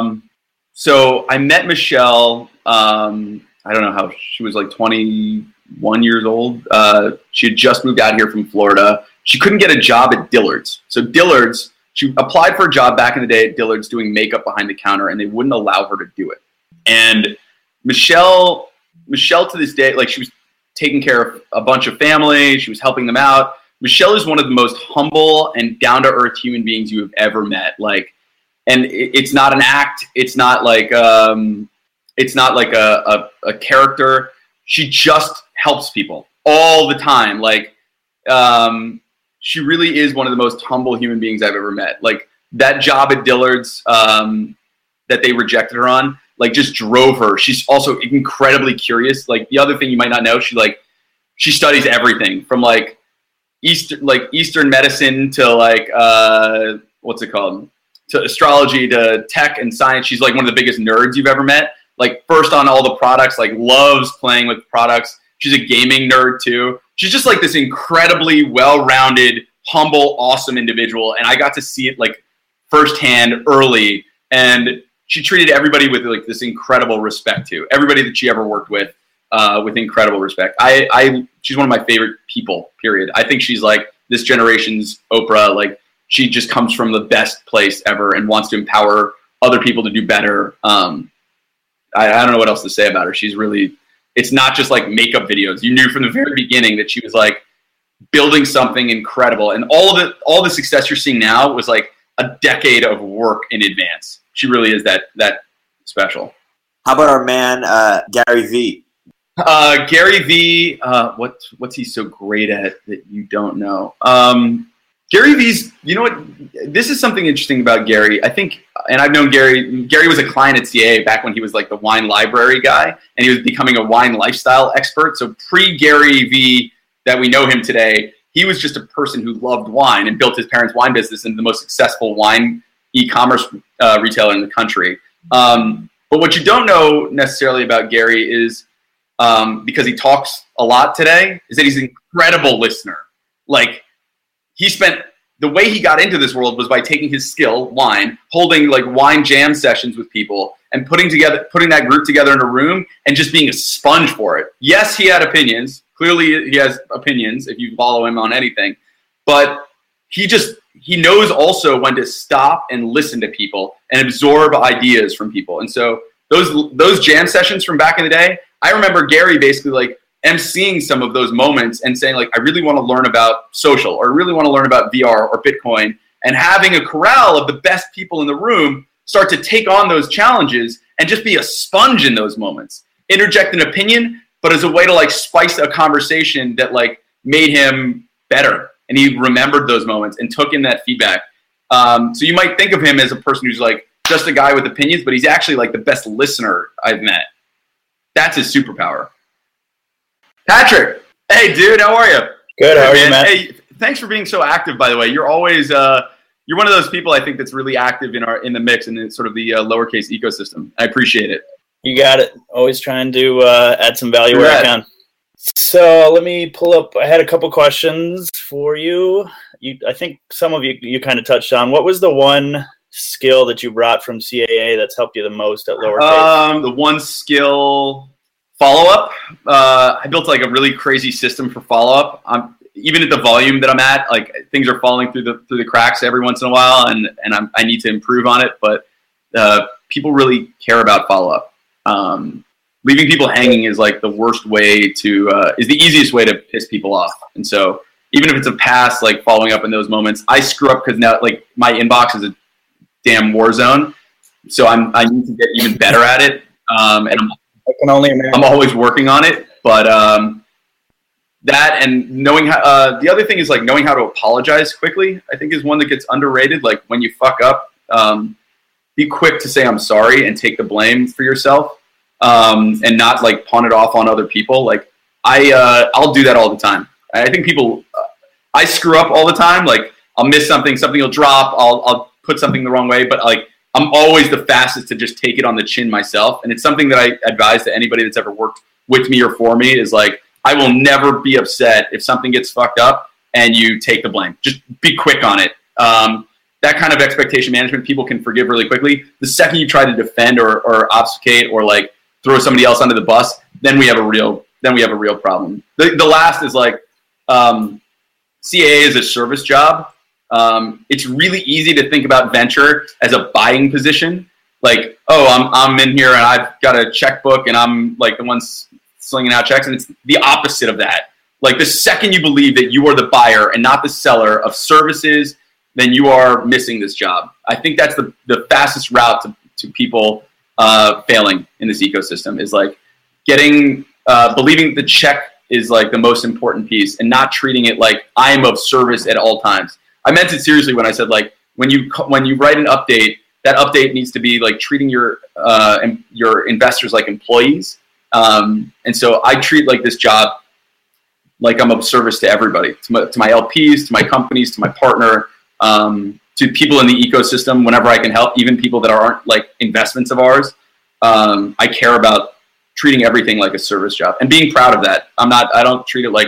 So I met Michelle, I don't know how, she was like 21 years old. She had just moved out here from Florida. She couldn't get a job at Dillard's. So Dillard's, she applied for a job back in the day at Dillard's doing makeup behind the counter, and they wouldn't allow her to do it. And Michelle to this day, like she was taking care of a bunch of family. She was helping them out. Michelle is one of the most humble and down-to-earth human beings you have ever met. Like, and it's not an act. It's not like a character. She just helps people all the time. Like, she really is one of the most humble human beings I've ever met. Like, that job at Dillard's that they rejected her on, like, just drove her. She's also incredibly curious. Like, the other thing you might not know, she studies everything from like Eastern medicine to like what's it called, to astrology to tech and science. She's like one of the biggest nerds you've ever met. Like, first on all the products, like loves playing with products. She's a gaming nerd too. She's just like this incredibly well-rounded, humble, awesome individual. And I got to see it like firsthand early. And she treated everybody with like this incredible respect too. Everybody that she ever worked with incredible respect. She's one of my favorite people, period. I think she's like this generation's Oprah. Like, she just comes from the best place ever and wants to empower other people to do better. I don't know what else to say about her. She's really, it's not just like makeup videos. You knew from the very beginning that she was like building something incredible. And all the success you're seeing now was like a decade of work in advance. She really is that special. How about our man, Gary Vee? Gary Vee, what's he so great at that you don't know? Gary Vee's, you know what? This is something interesting about Gary. I think, and I've known Gary. Gary was a client at CAA back when he was like the wine library guy, and he was becoming a wine lifestyle expert. So pre-Gary Vee that we know him today, he was just a person who loved wine and built his parents' wine business into the most successful wine e-commerce retailer in the country. But what you don't know necessarily about Gary is, because he talks a lot today, is that he's an incredible listener. Like, the way he got into this world was by taking his skill, wine, holding like wine jam sessions with people and putting that group together in a room and just being a sponge for it. Yes, he had opinions. Clearly he has opinions if you follow him on anything, but he knows also when to stop and listen to people and absorb ideas from people. And so those jam sessions from back in the day, I remember Gary basically like emceeing some of those moments and saying like, I really want to learn about social, or I really want to learn about VR or Bitcoin, and having a corral of the best people in the room start to take on those challenges and just be a sponge in those moments, interject an opinion, but as a way to like spice a conversation that like made him better. And he remembered those moments and took in that feedback. So you might think of him as a person who's like just a guy with opinions, but he's actually like the best listener I've met. That's his superpower. Patrick, hey dude, how are you? Good, how are you, man? Hey, thanks for being so active, by the way. You're always you're one of those people I think that's really active in the mix and in sort of the lowercase ecosystem. I appreciate it. You got it. Always trying to add some value where I can. So let me pull up. I had a couple questions for you. I think some of you kind of touched on. What was the one skill that you brought from CAA that's helped you the most at lowercase? The one skill, follow-up. I built like a really crazy system for follow-up. Even at the volume that I'm at, like things are falling through the cracks every once in a while, and I need to improve on it. But people really care about follow-up. Leaving people hanging is like the worst way to is the easiest way to piss people off. And so even if it's a pass, like following up in those moments, I screw up because now like my inbox is a damn war zone. So I need to get even better at it. And I can only imagine. I'm always working on it, but that and knowing how, the other thing is like knowing how to apologize quickly, I think is one that gets underrated. Like when you fuck up, be quick to say, I'm sorry, and take the blame for yourself. And not like pawn it off on other people. Like I'll do that all the time. I think people, I screw up all the time. Like I'll miss something will drop. I'll put something the wrong way, but like I'm always the fastest to just take it on the chin myself. And it's something that I advise to anybody that's ever worked with me or for me is like, I will never be upset if something gets fucked up and you take the blame. Just be quick on it. That kind of expectation management, people can forgive really quickly. The second you try to defend or obfuscate or like throw somebody else under the bus, then we have a real problem. The last is like, CAA is a service job. It's really easy to think about venture as a buying position. Like, oh, I'm in here and I've got a checkbook and I'm like the one slinging out checks. And it's the opposite of that. Like the second you believe that you are the buyer and not the seller of services, then you are missing this job. I think that's the fastest route to people failing in this ecosystem is like getting, believing the check is like the most important piece and not treating it like I am of service at all times. I meant it seriously when I said like, when you write an update, that update needs to be like treating your investors like employees. And so I treat like this job like I'm of service to everybody, to my LPs, to my companies, to my partner, to people in the ecosystem whenever I can help, even people that aren't like investments of ours. I care about treating everything like a service job and being proud of that. I don't treat it like,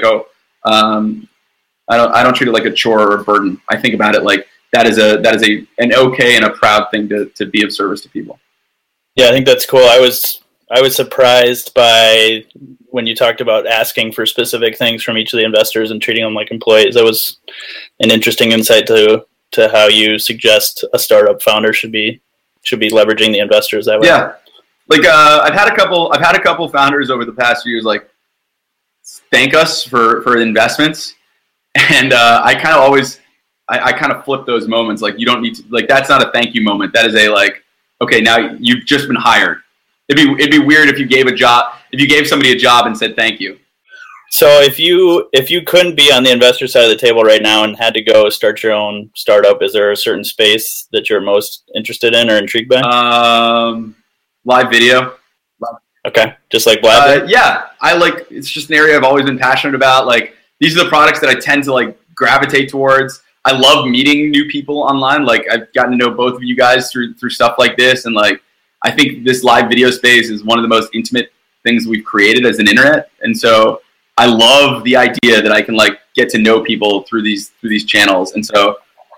I don't treat it like a chore or a burden. I think about it like that is an okay and a proud thing to be of service to people. Yeah, I think that's cool. I was surprised by when you talked about asking for specific things from each of the investors and treating them like employees. That was an interesting insight to how you suggest a startup founder should be leveraging the investors that way. Yeah. Like I've had a couple founders over the past few years like thank us for investments, and I kind of flip those moments. Like you don't need to, like that's not a thank you moment. That is a like, okay, now you've just been hired. It'd be weird if you gave somebody a job and said thank you. So if you couldn't be on the investor side of the table right now and had to go start your own startup, is there a certain space that you're most interested in or intrigued by? Live video. Okay, just like live. Yeah, it's just an area I've always been passionate about. Like these are the products that I tend to like gravitate towards. I love meeting new people online. Like I've gotten to know both of you guys through stuff like this, and like I think this live video space is one of the most intimate things we've created as an internet. And so I love the idea that I can like get to know people through these channels. And so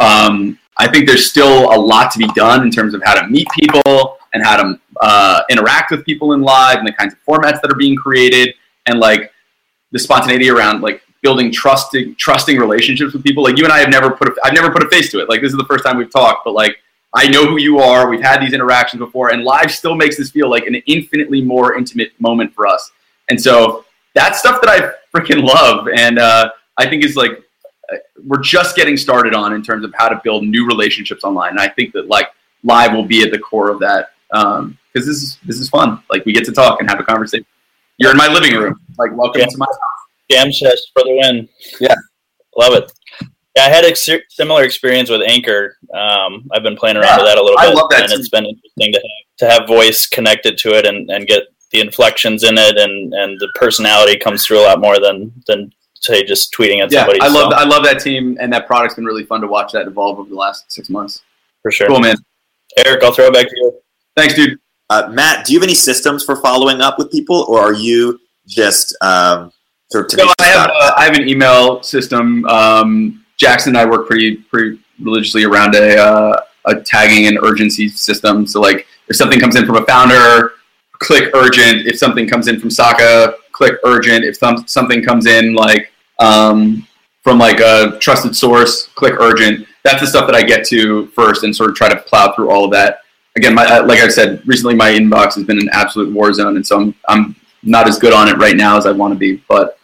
I think there's still a lot to be done in terms of how to meet people and how to interact with people in live and the kinds of formats that are being created and like the spontaneity around like building trusting relationships with people. Like you and I I've never put a face to it. Like this is the first time we've talked, but like I know who you are. We've had these interactions before, and live still makes this feel like an infinitely more intimate moment for us. And so that's stuff that I freaking love. And I think is like, we're just getting started on in terms of how to build new relationships online. And I think that like live will be at the core of that. Cause this is fun. Like we get to talk and have a conversation. You're in my living room. Like welcome to my house. Jam session for the win. Yeah. Love it. Yeah, I had a similar experience with Anchor. I've been playing around with that a little bit. I love that and it's been interesting to have voice connected to it and get the inflections in it and the personality comes through a lot more than say just tweeting at somebody. I love that team, and that product's been really fun to watch that evolve over the last 6 months. For sure. Cool, man. Eric, I'll throw it back to you. Thanks, dude. Matt, do you have any systems for following up with people, or are you just sort of? No, I have an email system. Jackson and I work pretty religiously around a tagging and urgency system. So like if something comes in from a founder, click urgent. If something comes in from Saka, click urgent. If something comes in like from like a trusted source, click urgent. That's the stuff that I get to first and sort of try to plow through all of that. Again, like I said, recently my inbox has been an absolute war zone, and so I'm not as good on it right now as I want to be, but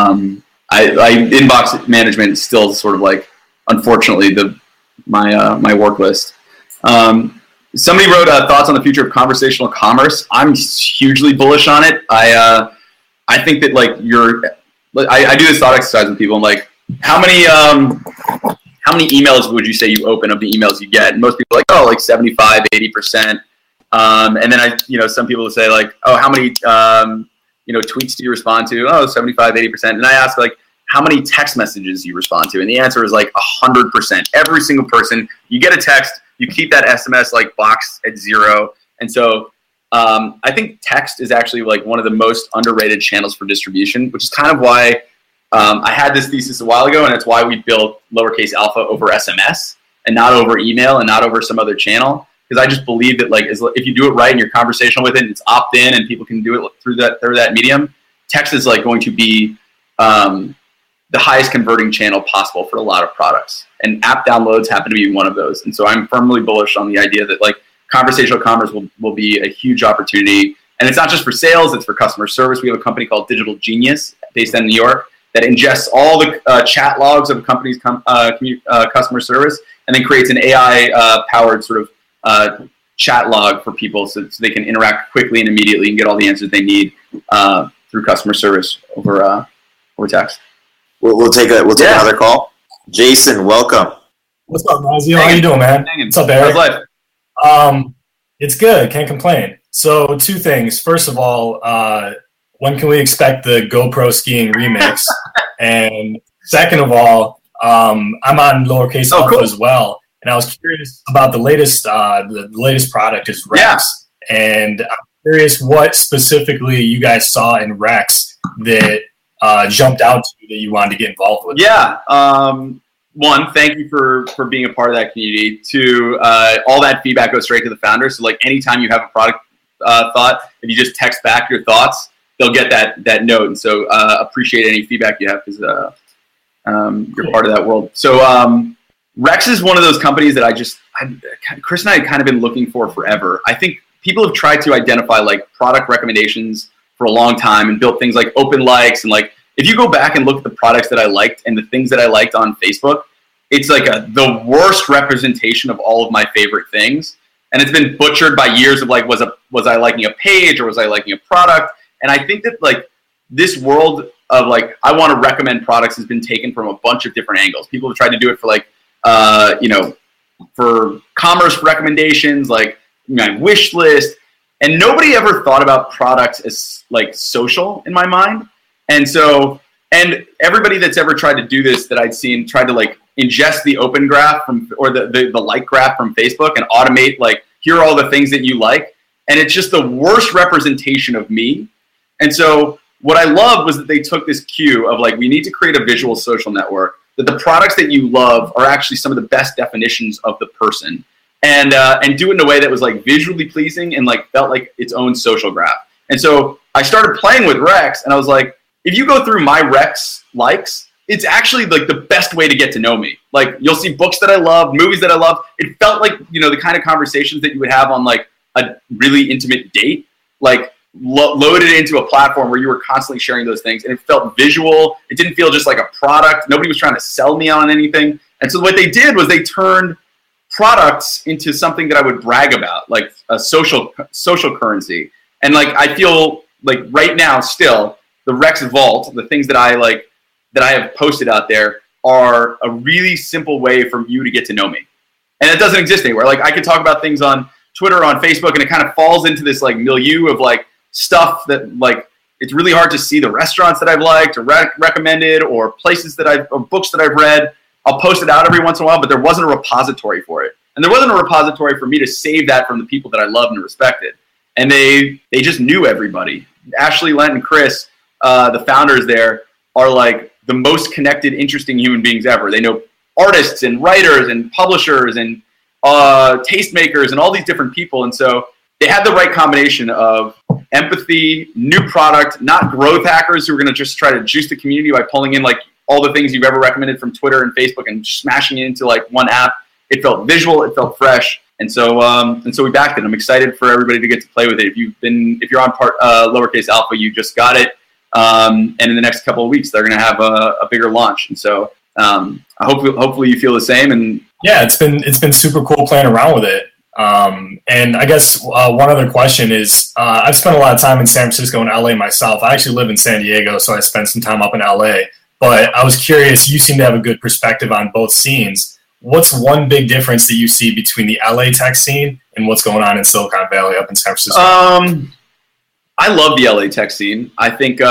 inbox management is still sort of like, unfortunately, my work list. Somebody wrote thoughts on the future of conversational commerce. I'm hugely bullish on it. I think that like I do this thought exercise with people. I'm like, how many emails would you say you open of the emails you get? And most people are like, oh, like 75, 80%. And then some people will say like, oh, how many tweets do you respond to? Oh, 75, 80%. And I ask like, how many text messages do you respond to? And the answer is like 100%. Every single person, you get a text, you keep that SMS like boxed at 0. And so I think text is actually like one of the most underrated channels for distribution, which is kind of why I had this thesis a while ago, and it's why we built Lowercase Alpha over SMS and not over email and not over some other channel. Because I just believe that like if you do it right and you're conversational with it, and it's opt-in and people can do it through that medium, text is like going to be the highest converting channel possible for a lot of products. And app downloads happen to be one of those. And so I'm firmly bullish on the idea that like conversational commerce will be a huge opportunity. And it's not just for sales, it's for customer service. We have a company called Digital Genius based in New York that ingests all the chat logs of a company's customer service and then creates an AI powered sort of chat log for people so they can interact quickly and immediately and get all the answers they need through customer service over text. We'll take another call. Jason, welcome. What's up, Mazio? How you doing, man? What's up, Eric? How's life? It's good. Can't complain. So, two things. First of all, when can we expect the GoPro skiing remix? And second of all, I'm on Lowercase Alpha cool. as well, and I was curious about the latest product is Rex, and I'm curious what specifically you guys saw in Rex that jumped out to you that you wanted to get involved with. Yeah. One, thank you for being a part of that community. Two, all that feedback goes straight to the founders. So like anytime you have a product thought, if you just text back your thoughts, they'll get that note. And so appreciate any feedback you have because you're part of that world. So Rex is one of those companies that Chris and I had kind of been looking for forever. I think people have tried to identify like product recommendations for a long time and built things like open likes. And like, if you go back and look at the products that I liked and the things that I liked on Facebook, it's like the worst representation of all of my favorite things. And it's been butchered by years of like, was I liking a page or was I liking a product? And I think that like this world of like, I want to recommend products has been taken from a bunch of different angles. People have tried to do it for like, for commerce recommendations, like my wish list. And nobody ever thought about products as like social in my mind. And so, and everybody that's ever tried to do this that I'd seen tried to like ingest the open graph or the like graph from Facebook and automate like, here are all the things that you like. And it's just the worst representation of me. And so what I loved was that they took this cue of like, we need to create a visual social network, that the products that you love are actually some of the best definitions of the person, and do it in a way that was like visually pleasing and like felt like its own social graph. And so I started playing with Rex and I was like, if you go through my Rex likes, it's actually like the best way to get to know me. Like you'll see books that I love, movies that I love. It felt like, the kind of conversations that you would have on like a really intimate date, like loaded into a platform where you were constantly sharing those things. And it felt visual. It didn't feel just like a product. Nobody was trying to sell me on anything. And so what they did was they turned products into something that I would brag about, like a social currency. And like, I feel like right now still the Rex Vault, the things that I like, that I have posted out there are a really simple way for you to get to know me. And it doesn't exist anywhere. Like I could talk about things on Twitter, on Facebook, and it kind of falls into this like milieu of like stuff that like, it's really hard to see the restaurants that I've liked or recommended or places or books that I've read. I'll post it out every once in a while, but there wasn't a repository for it. And there wasn't a repository for me to save that from the people that I loved and respected. And they just knew everybody. Ashley, Lent, and Chris, the founders there, are like the most connected, interesting human beings ever. They know artists and writers and publishers and tastemakers and all these different people. And so they had the right combination of empathy, new product, not growth hackers who are going to just try to juice the community by pulling in like all the things you've ever recommended from Twitter and Facebook and smashing it into like one app. It felt visual, it felt fresh. And so we backed it. I'm excited for everybody to get to play with it. If you're on Lowercase Alpha, you just got it. And in the next couple of weeks, they're going to have a bigger launch. And so hopefully you feel the same. And yeah, it's been super cool playing around with it. And I guess one other question is, I've spent a lot of time in San Francisco and LA myself. I actually live in San Diego, so I spent some time up in LA. But I was curious, you seem to have a good perspective on both scenes. What's one big difference that you see between the LA tech scene and what's going on in Silicon Valley up in San Francisco? I love the LA tech scene. I think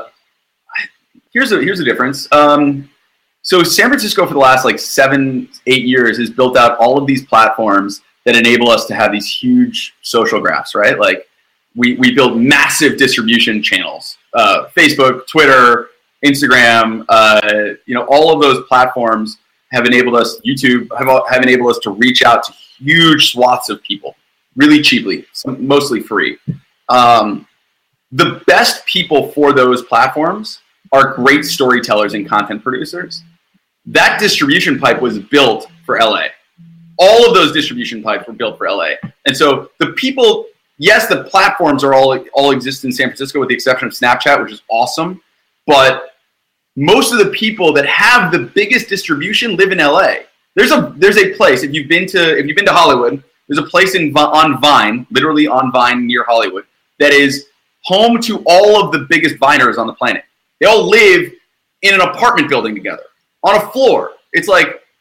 here's a difference. So San Francisco for the last like 7-8 years has built out all of these platforms that enable us to have these huge social graphs, right? Like we build massive distribution channels, Facebook, Twitter, Instagram, all of those platforms have enabled us, YouTube have enabled us to reach out to huge swaths of people really cheaply, mostly free. The best people for those platforms are great storytellers and content producers. That distribution pipe was built for LA. All of those distribution pipes were built for LA. And so the people, yes, the platforms are all exist in San Francisco with the exception of Snapchat, which is awesome. But most of the people that have the biggest distribution live in LA. There's a place, if you've been to Hollywood, there's a place on Vine, literally on Vine near Hollywood, that is home to all of the biggest Viners on the planet. They all live in an apartment building together on a floor. It's like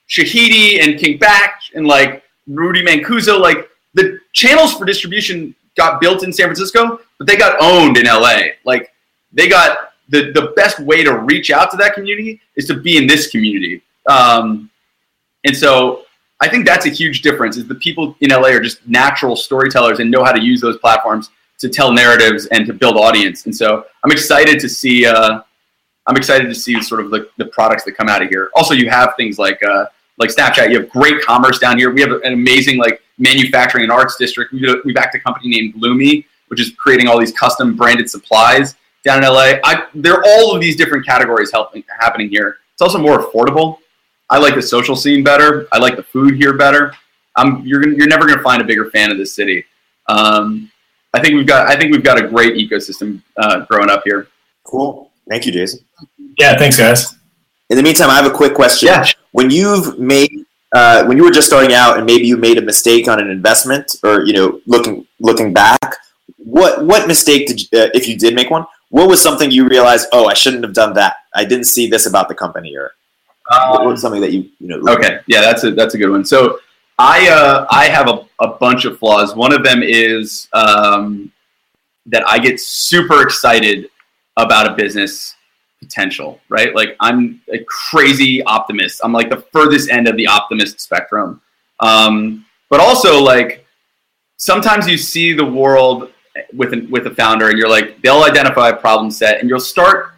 Shahidi and King Bach and like Rudy Mancuso, like the channels for distribution got built in San Francisco, but they got owned in LA. Like they got the best way to reach out to that community is to be in this community. And so I think that's a huge difference, is the people in LA are just natural storytellers and know how to use those platforms to tell narratives and to build audience. And so I'm excited to see sort of the products that come out of here. Also, you have things like Snapchat. You have great commerce down here. We have an amazing like manufacturing and arts district. We backed a company named Bloomy, which is creating all these custom branded supplies down in LA. There are all of these different categories happening here. It's also more affordable. I like the social scene better. I like the food here better. You're never going to find a bigger fan of this city. I think we've got a great ecosystem growing up here. Cool. Thank you, Jason. Yeah, thanks, guys. In the meantime, I have a quick question. Yeah. When you were just starting out and maybe you made a mistake on an investment, or looking back, what mistake if you did make one, what was something you realized? Oh, I shouldn't have done that. I didn't see this about the company, or what was something that you know? Okay, yeah, that's a good one. So I have a bunch of flaws. One of them is that I get super excited about a business potential, right? Like I'm a crazy optimist. I'm like the furthest end of the optimist spectrum. But also like sometimes you see the world with a founder and you're like, they'll identify a problem set and you'll start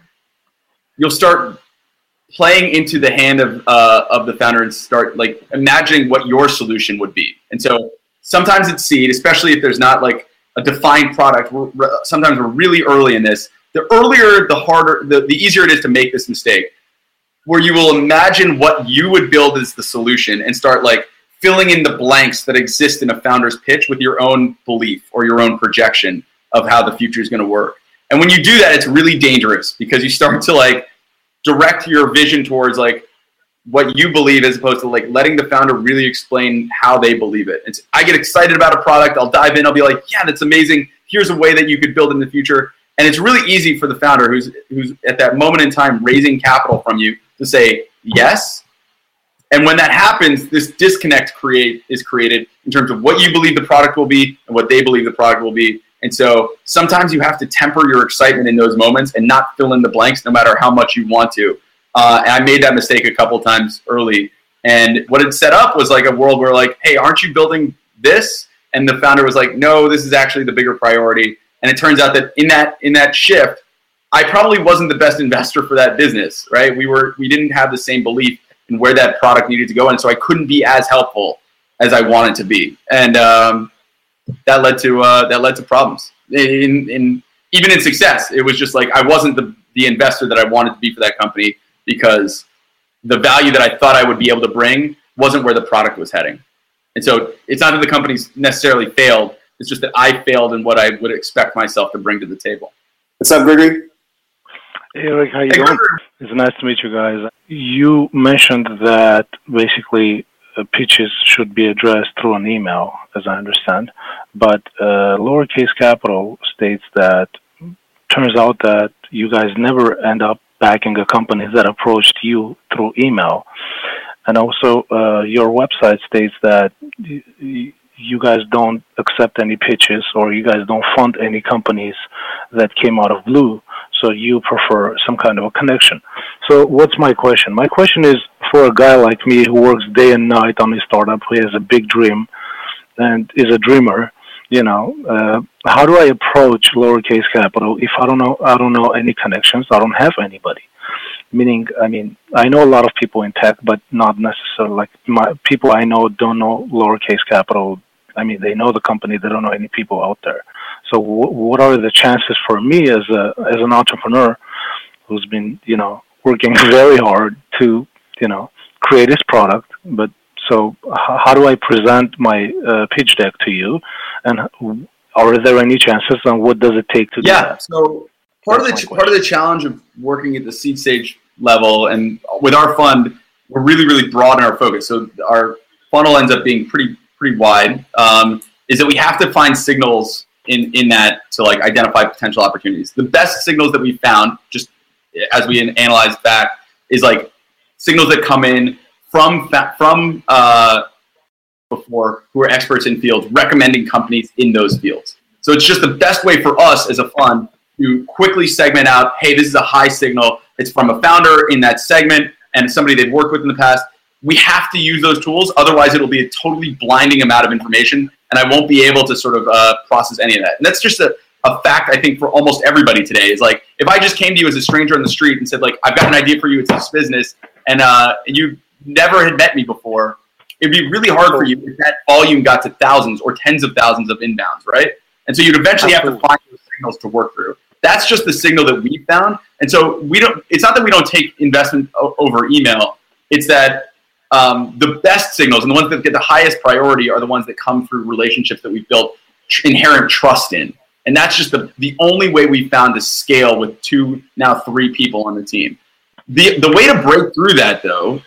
playing into the hand of the founder and start like imagining what your solution would be. And so sometimes it's seed, especially if there's not like a defined product. Sometimes we're really early in this. The earlier, the harder, the easier it is to make this mistake, where you will imagine what you would build as the solution and start like filling in the blanks that exist in a founder's pitch with your own belief or your own projection of how the future is going to work. And when you do that, it's really dangerous because you start to like direct your vision towards like what you believe as opposed to like letting the founder really explain how they believe it. I get excited about a product. I'll dive in. I'll be like, yeah, that's amazing. Here's a way that you could build in the future. And it's really easy for the founder who's at that moment in time raising capital from you to say yes. And when that happens, this disconnect is created in terms of what you believe the product will be and what they believe the product will be. And so sometimes you have to temper your excitement in those moments and not fill in the blanks no matter how much you want to. And I made that mistake a couple times early. And what it set up was like a world where like, hey, aren't you building this? And the founder was like, no, this is actually the bigger priority. And it turns out that in that shift, I probably wasn't the best investor for that business, right? We didn't have the same belief in where that product needed to go, and so I couldn't be as helpful as I wanted to be, and that led to problems. Even in success, it was just like I wasn't the investor that I wanted to be for that company because the value that I thought I would be able to bring wasn't where the product was heading. And so it's not that the company's necessarily failed. It's just that I failed in what I would expect myself to bring to the table. What's up, Gregory? Hey, Eric, how you doing? It's nice to meet you guys. You mentioned that basically pitches should be addressed through an email, as I understand. But Lowercase Capital states that turns out that you guys never end up backing a company that approached you through email. And also your website states that you guys don't accept any pitches or you guys don't fund any companies that came out of blue. So you prefer some kind of a connection. So what's my question? My question is for a guy like me who works day and night on his startup, who has a big dream and is a dreamer, how do I approach Lowercase Capital if I don't know any connections? I don't have anybody. Meaning, I know a lot of people in tech, but not necessarily like my people I know don't know Lowercase Capital. They know the company, they don't know any people out there. So what are the chances for me as an entrepreneur who's been, working very hard to, create this product? But so how do I present my pitch deck to you? And are there any chances, and what does it take to do that? Yeah, so part of the challenge of working at the seed stage level and with our fund, we're really, really broad in our focus. So our funnel ends up being pretty wide, is that we have to find signals in that to like identify potential opportunities. The best signals that we found, just as we analyzed back, is like signals that come in before who are experts in fields recommending companies in those fields. So it's just the best way for us as a fund to quickly segment out, hey, this is a high signal. It's from a founder in that segment and somebody they've worked with in the past. We have to use those tools. Otherwise, it'll be a totally blinding amount of information, and I won't be able to sort of process any of that. And that's just a fact, I think, for almost everybody today. Is like, if I just came to you as a stranger on the street and said, like, I've got an idea for you, it's this business, and you never had met me before, it'd be really hard for you if that volume got to thousands or tens of thousands of inbounds, right? And so you'd eventually have to find those signals to work through. That's just the signal that we found. And so it's not that we don't take investment over email. It's that the best signals and the ones that get the highest priority are the ones that come through relationships that we've built inherent trust in. And that's just the only way we found to scale with 2, now 3 people on the team. The way to break through that, though,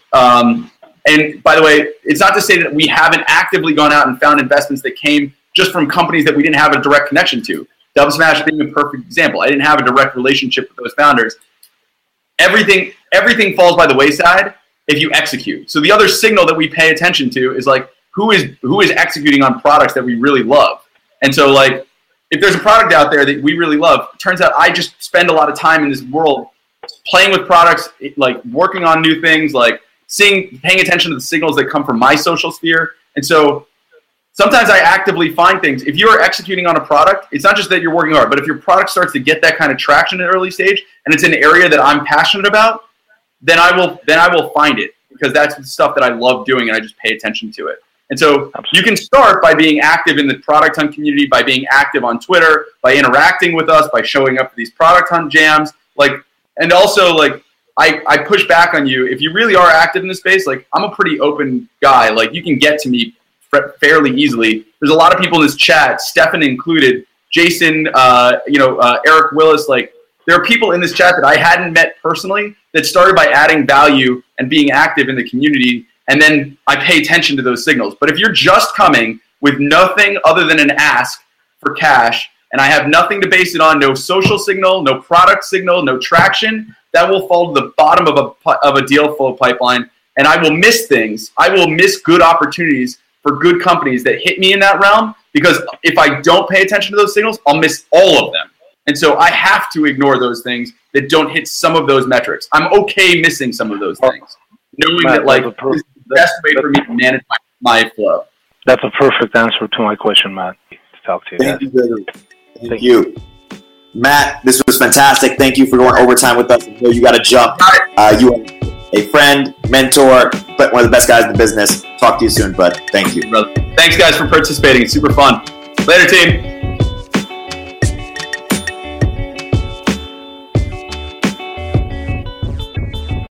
and by the way, it's not to say that we haven't actively gone out and found investments that came just from companies that we didn't have a direct connection to. Dubsmash being a perfect example. I didn't have a direct relationship with those founders. Everything falls by the wayside if you execute. So the other signal that we pay attention to is like, who is executing on products that we really love. And so, like, if there's a product out there that we really love, it turns out I just spend a lot of time in this world playing with products, like working on new things, like paying attention to the signals that come from my social sphere. And so sometimes I actively find things. If you're executing on a product, it's not just that you're working hard, but if your product starts to get that kind of traction at an early stage and it's an area that I'm passionate about, then I will find it, because that's the stuff that I love doing and I just pay attention to it. And so you can start by being active in the Product Hunt community, by being active on Twitter, by interacting with us, by showing up to these Product Hunt jams. And also, I push back on you. If you really are active in the space, like, I'm a pretty open guy. Like, you can get to me fairly easily. There's a lot of people in this chat, Stefan included, Jason, Eric Willis. Like, there are people in this chat that I hadn't met personally that started by adding value and being active in the community, and then I pay attention to those signals. But if you're just coming with nothing other than an ask for cash, and I have nothing to base it on, no social signal, no product signal, no traction, that will fall to the bottom of a deal flow pipeline, and I will miss things. I will miss good opportunities for good companies that hit me in that realm, because if I don't pay attention to those signals, I'll miss all of them. And so I have to ignore those things that don't hit some of those metrics. I'm okay missing some of those things, knowing that, like, this is the best way for me to manage my flow. That's a perfect answer to my question, Matt. To talk to you. Thank you. Matt, this was fantastic. Thank you for going overtime with us. I know you got to jump. You are a friend, mentor, but one of the best guys in the business. Talk to you soon, bud. Thank you. Thanks, guys, for participating. It's super fun. Later, team.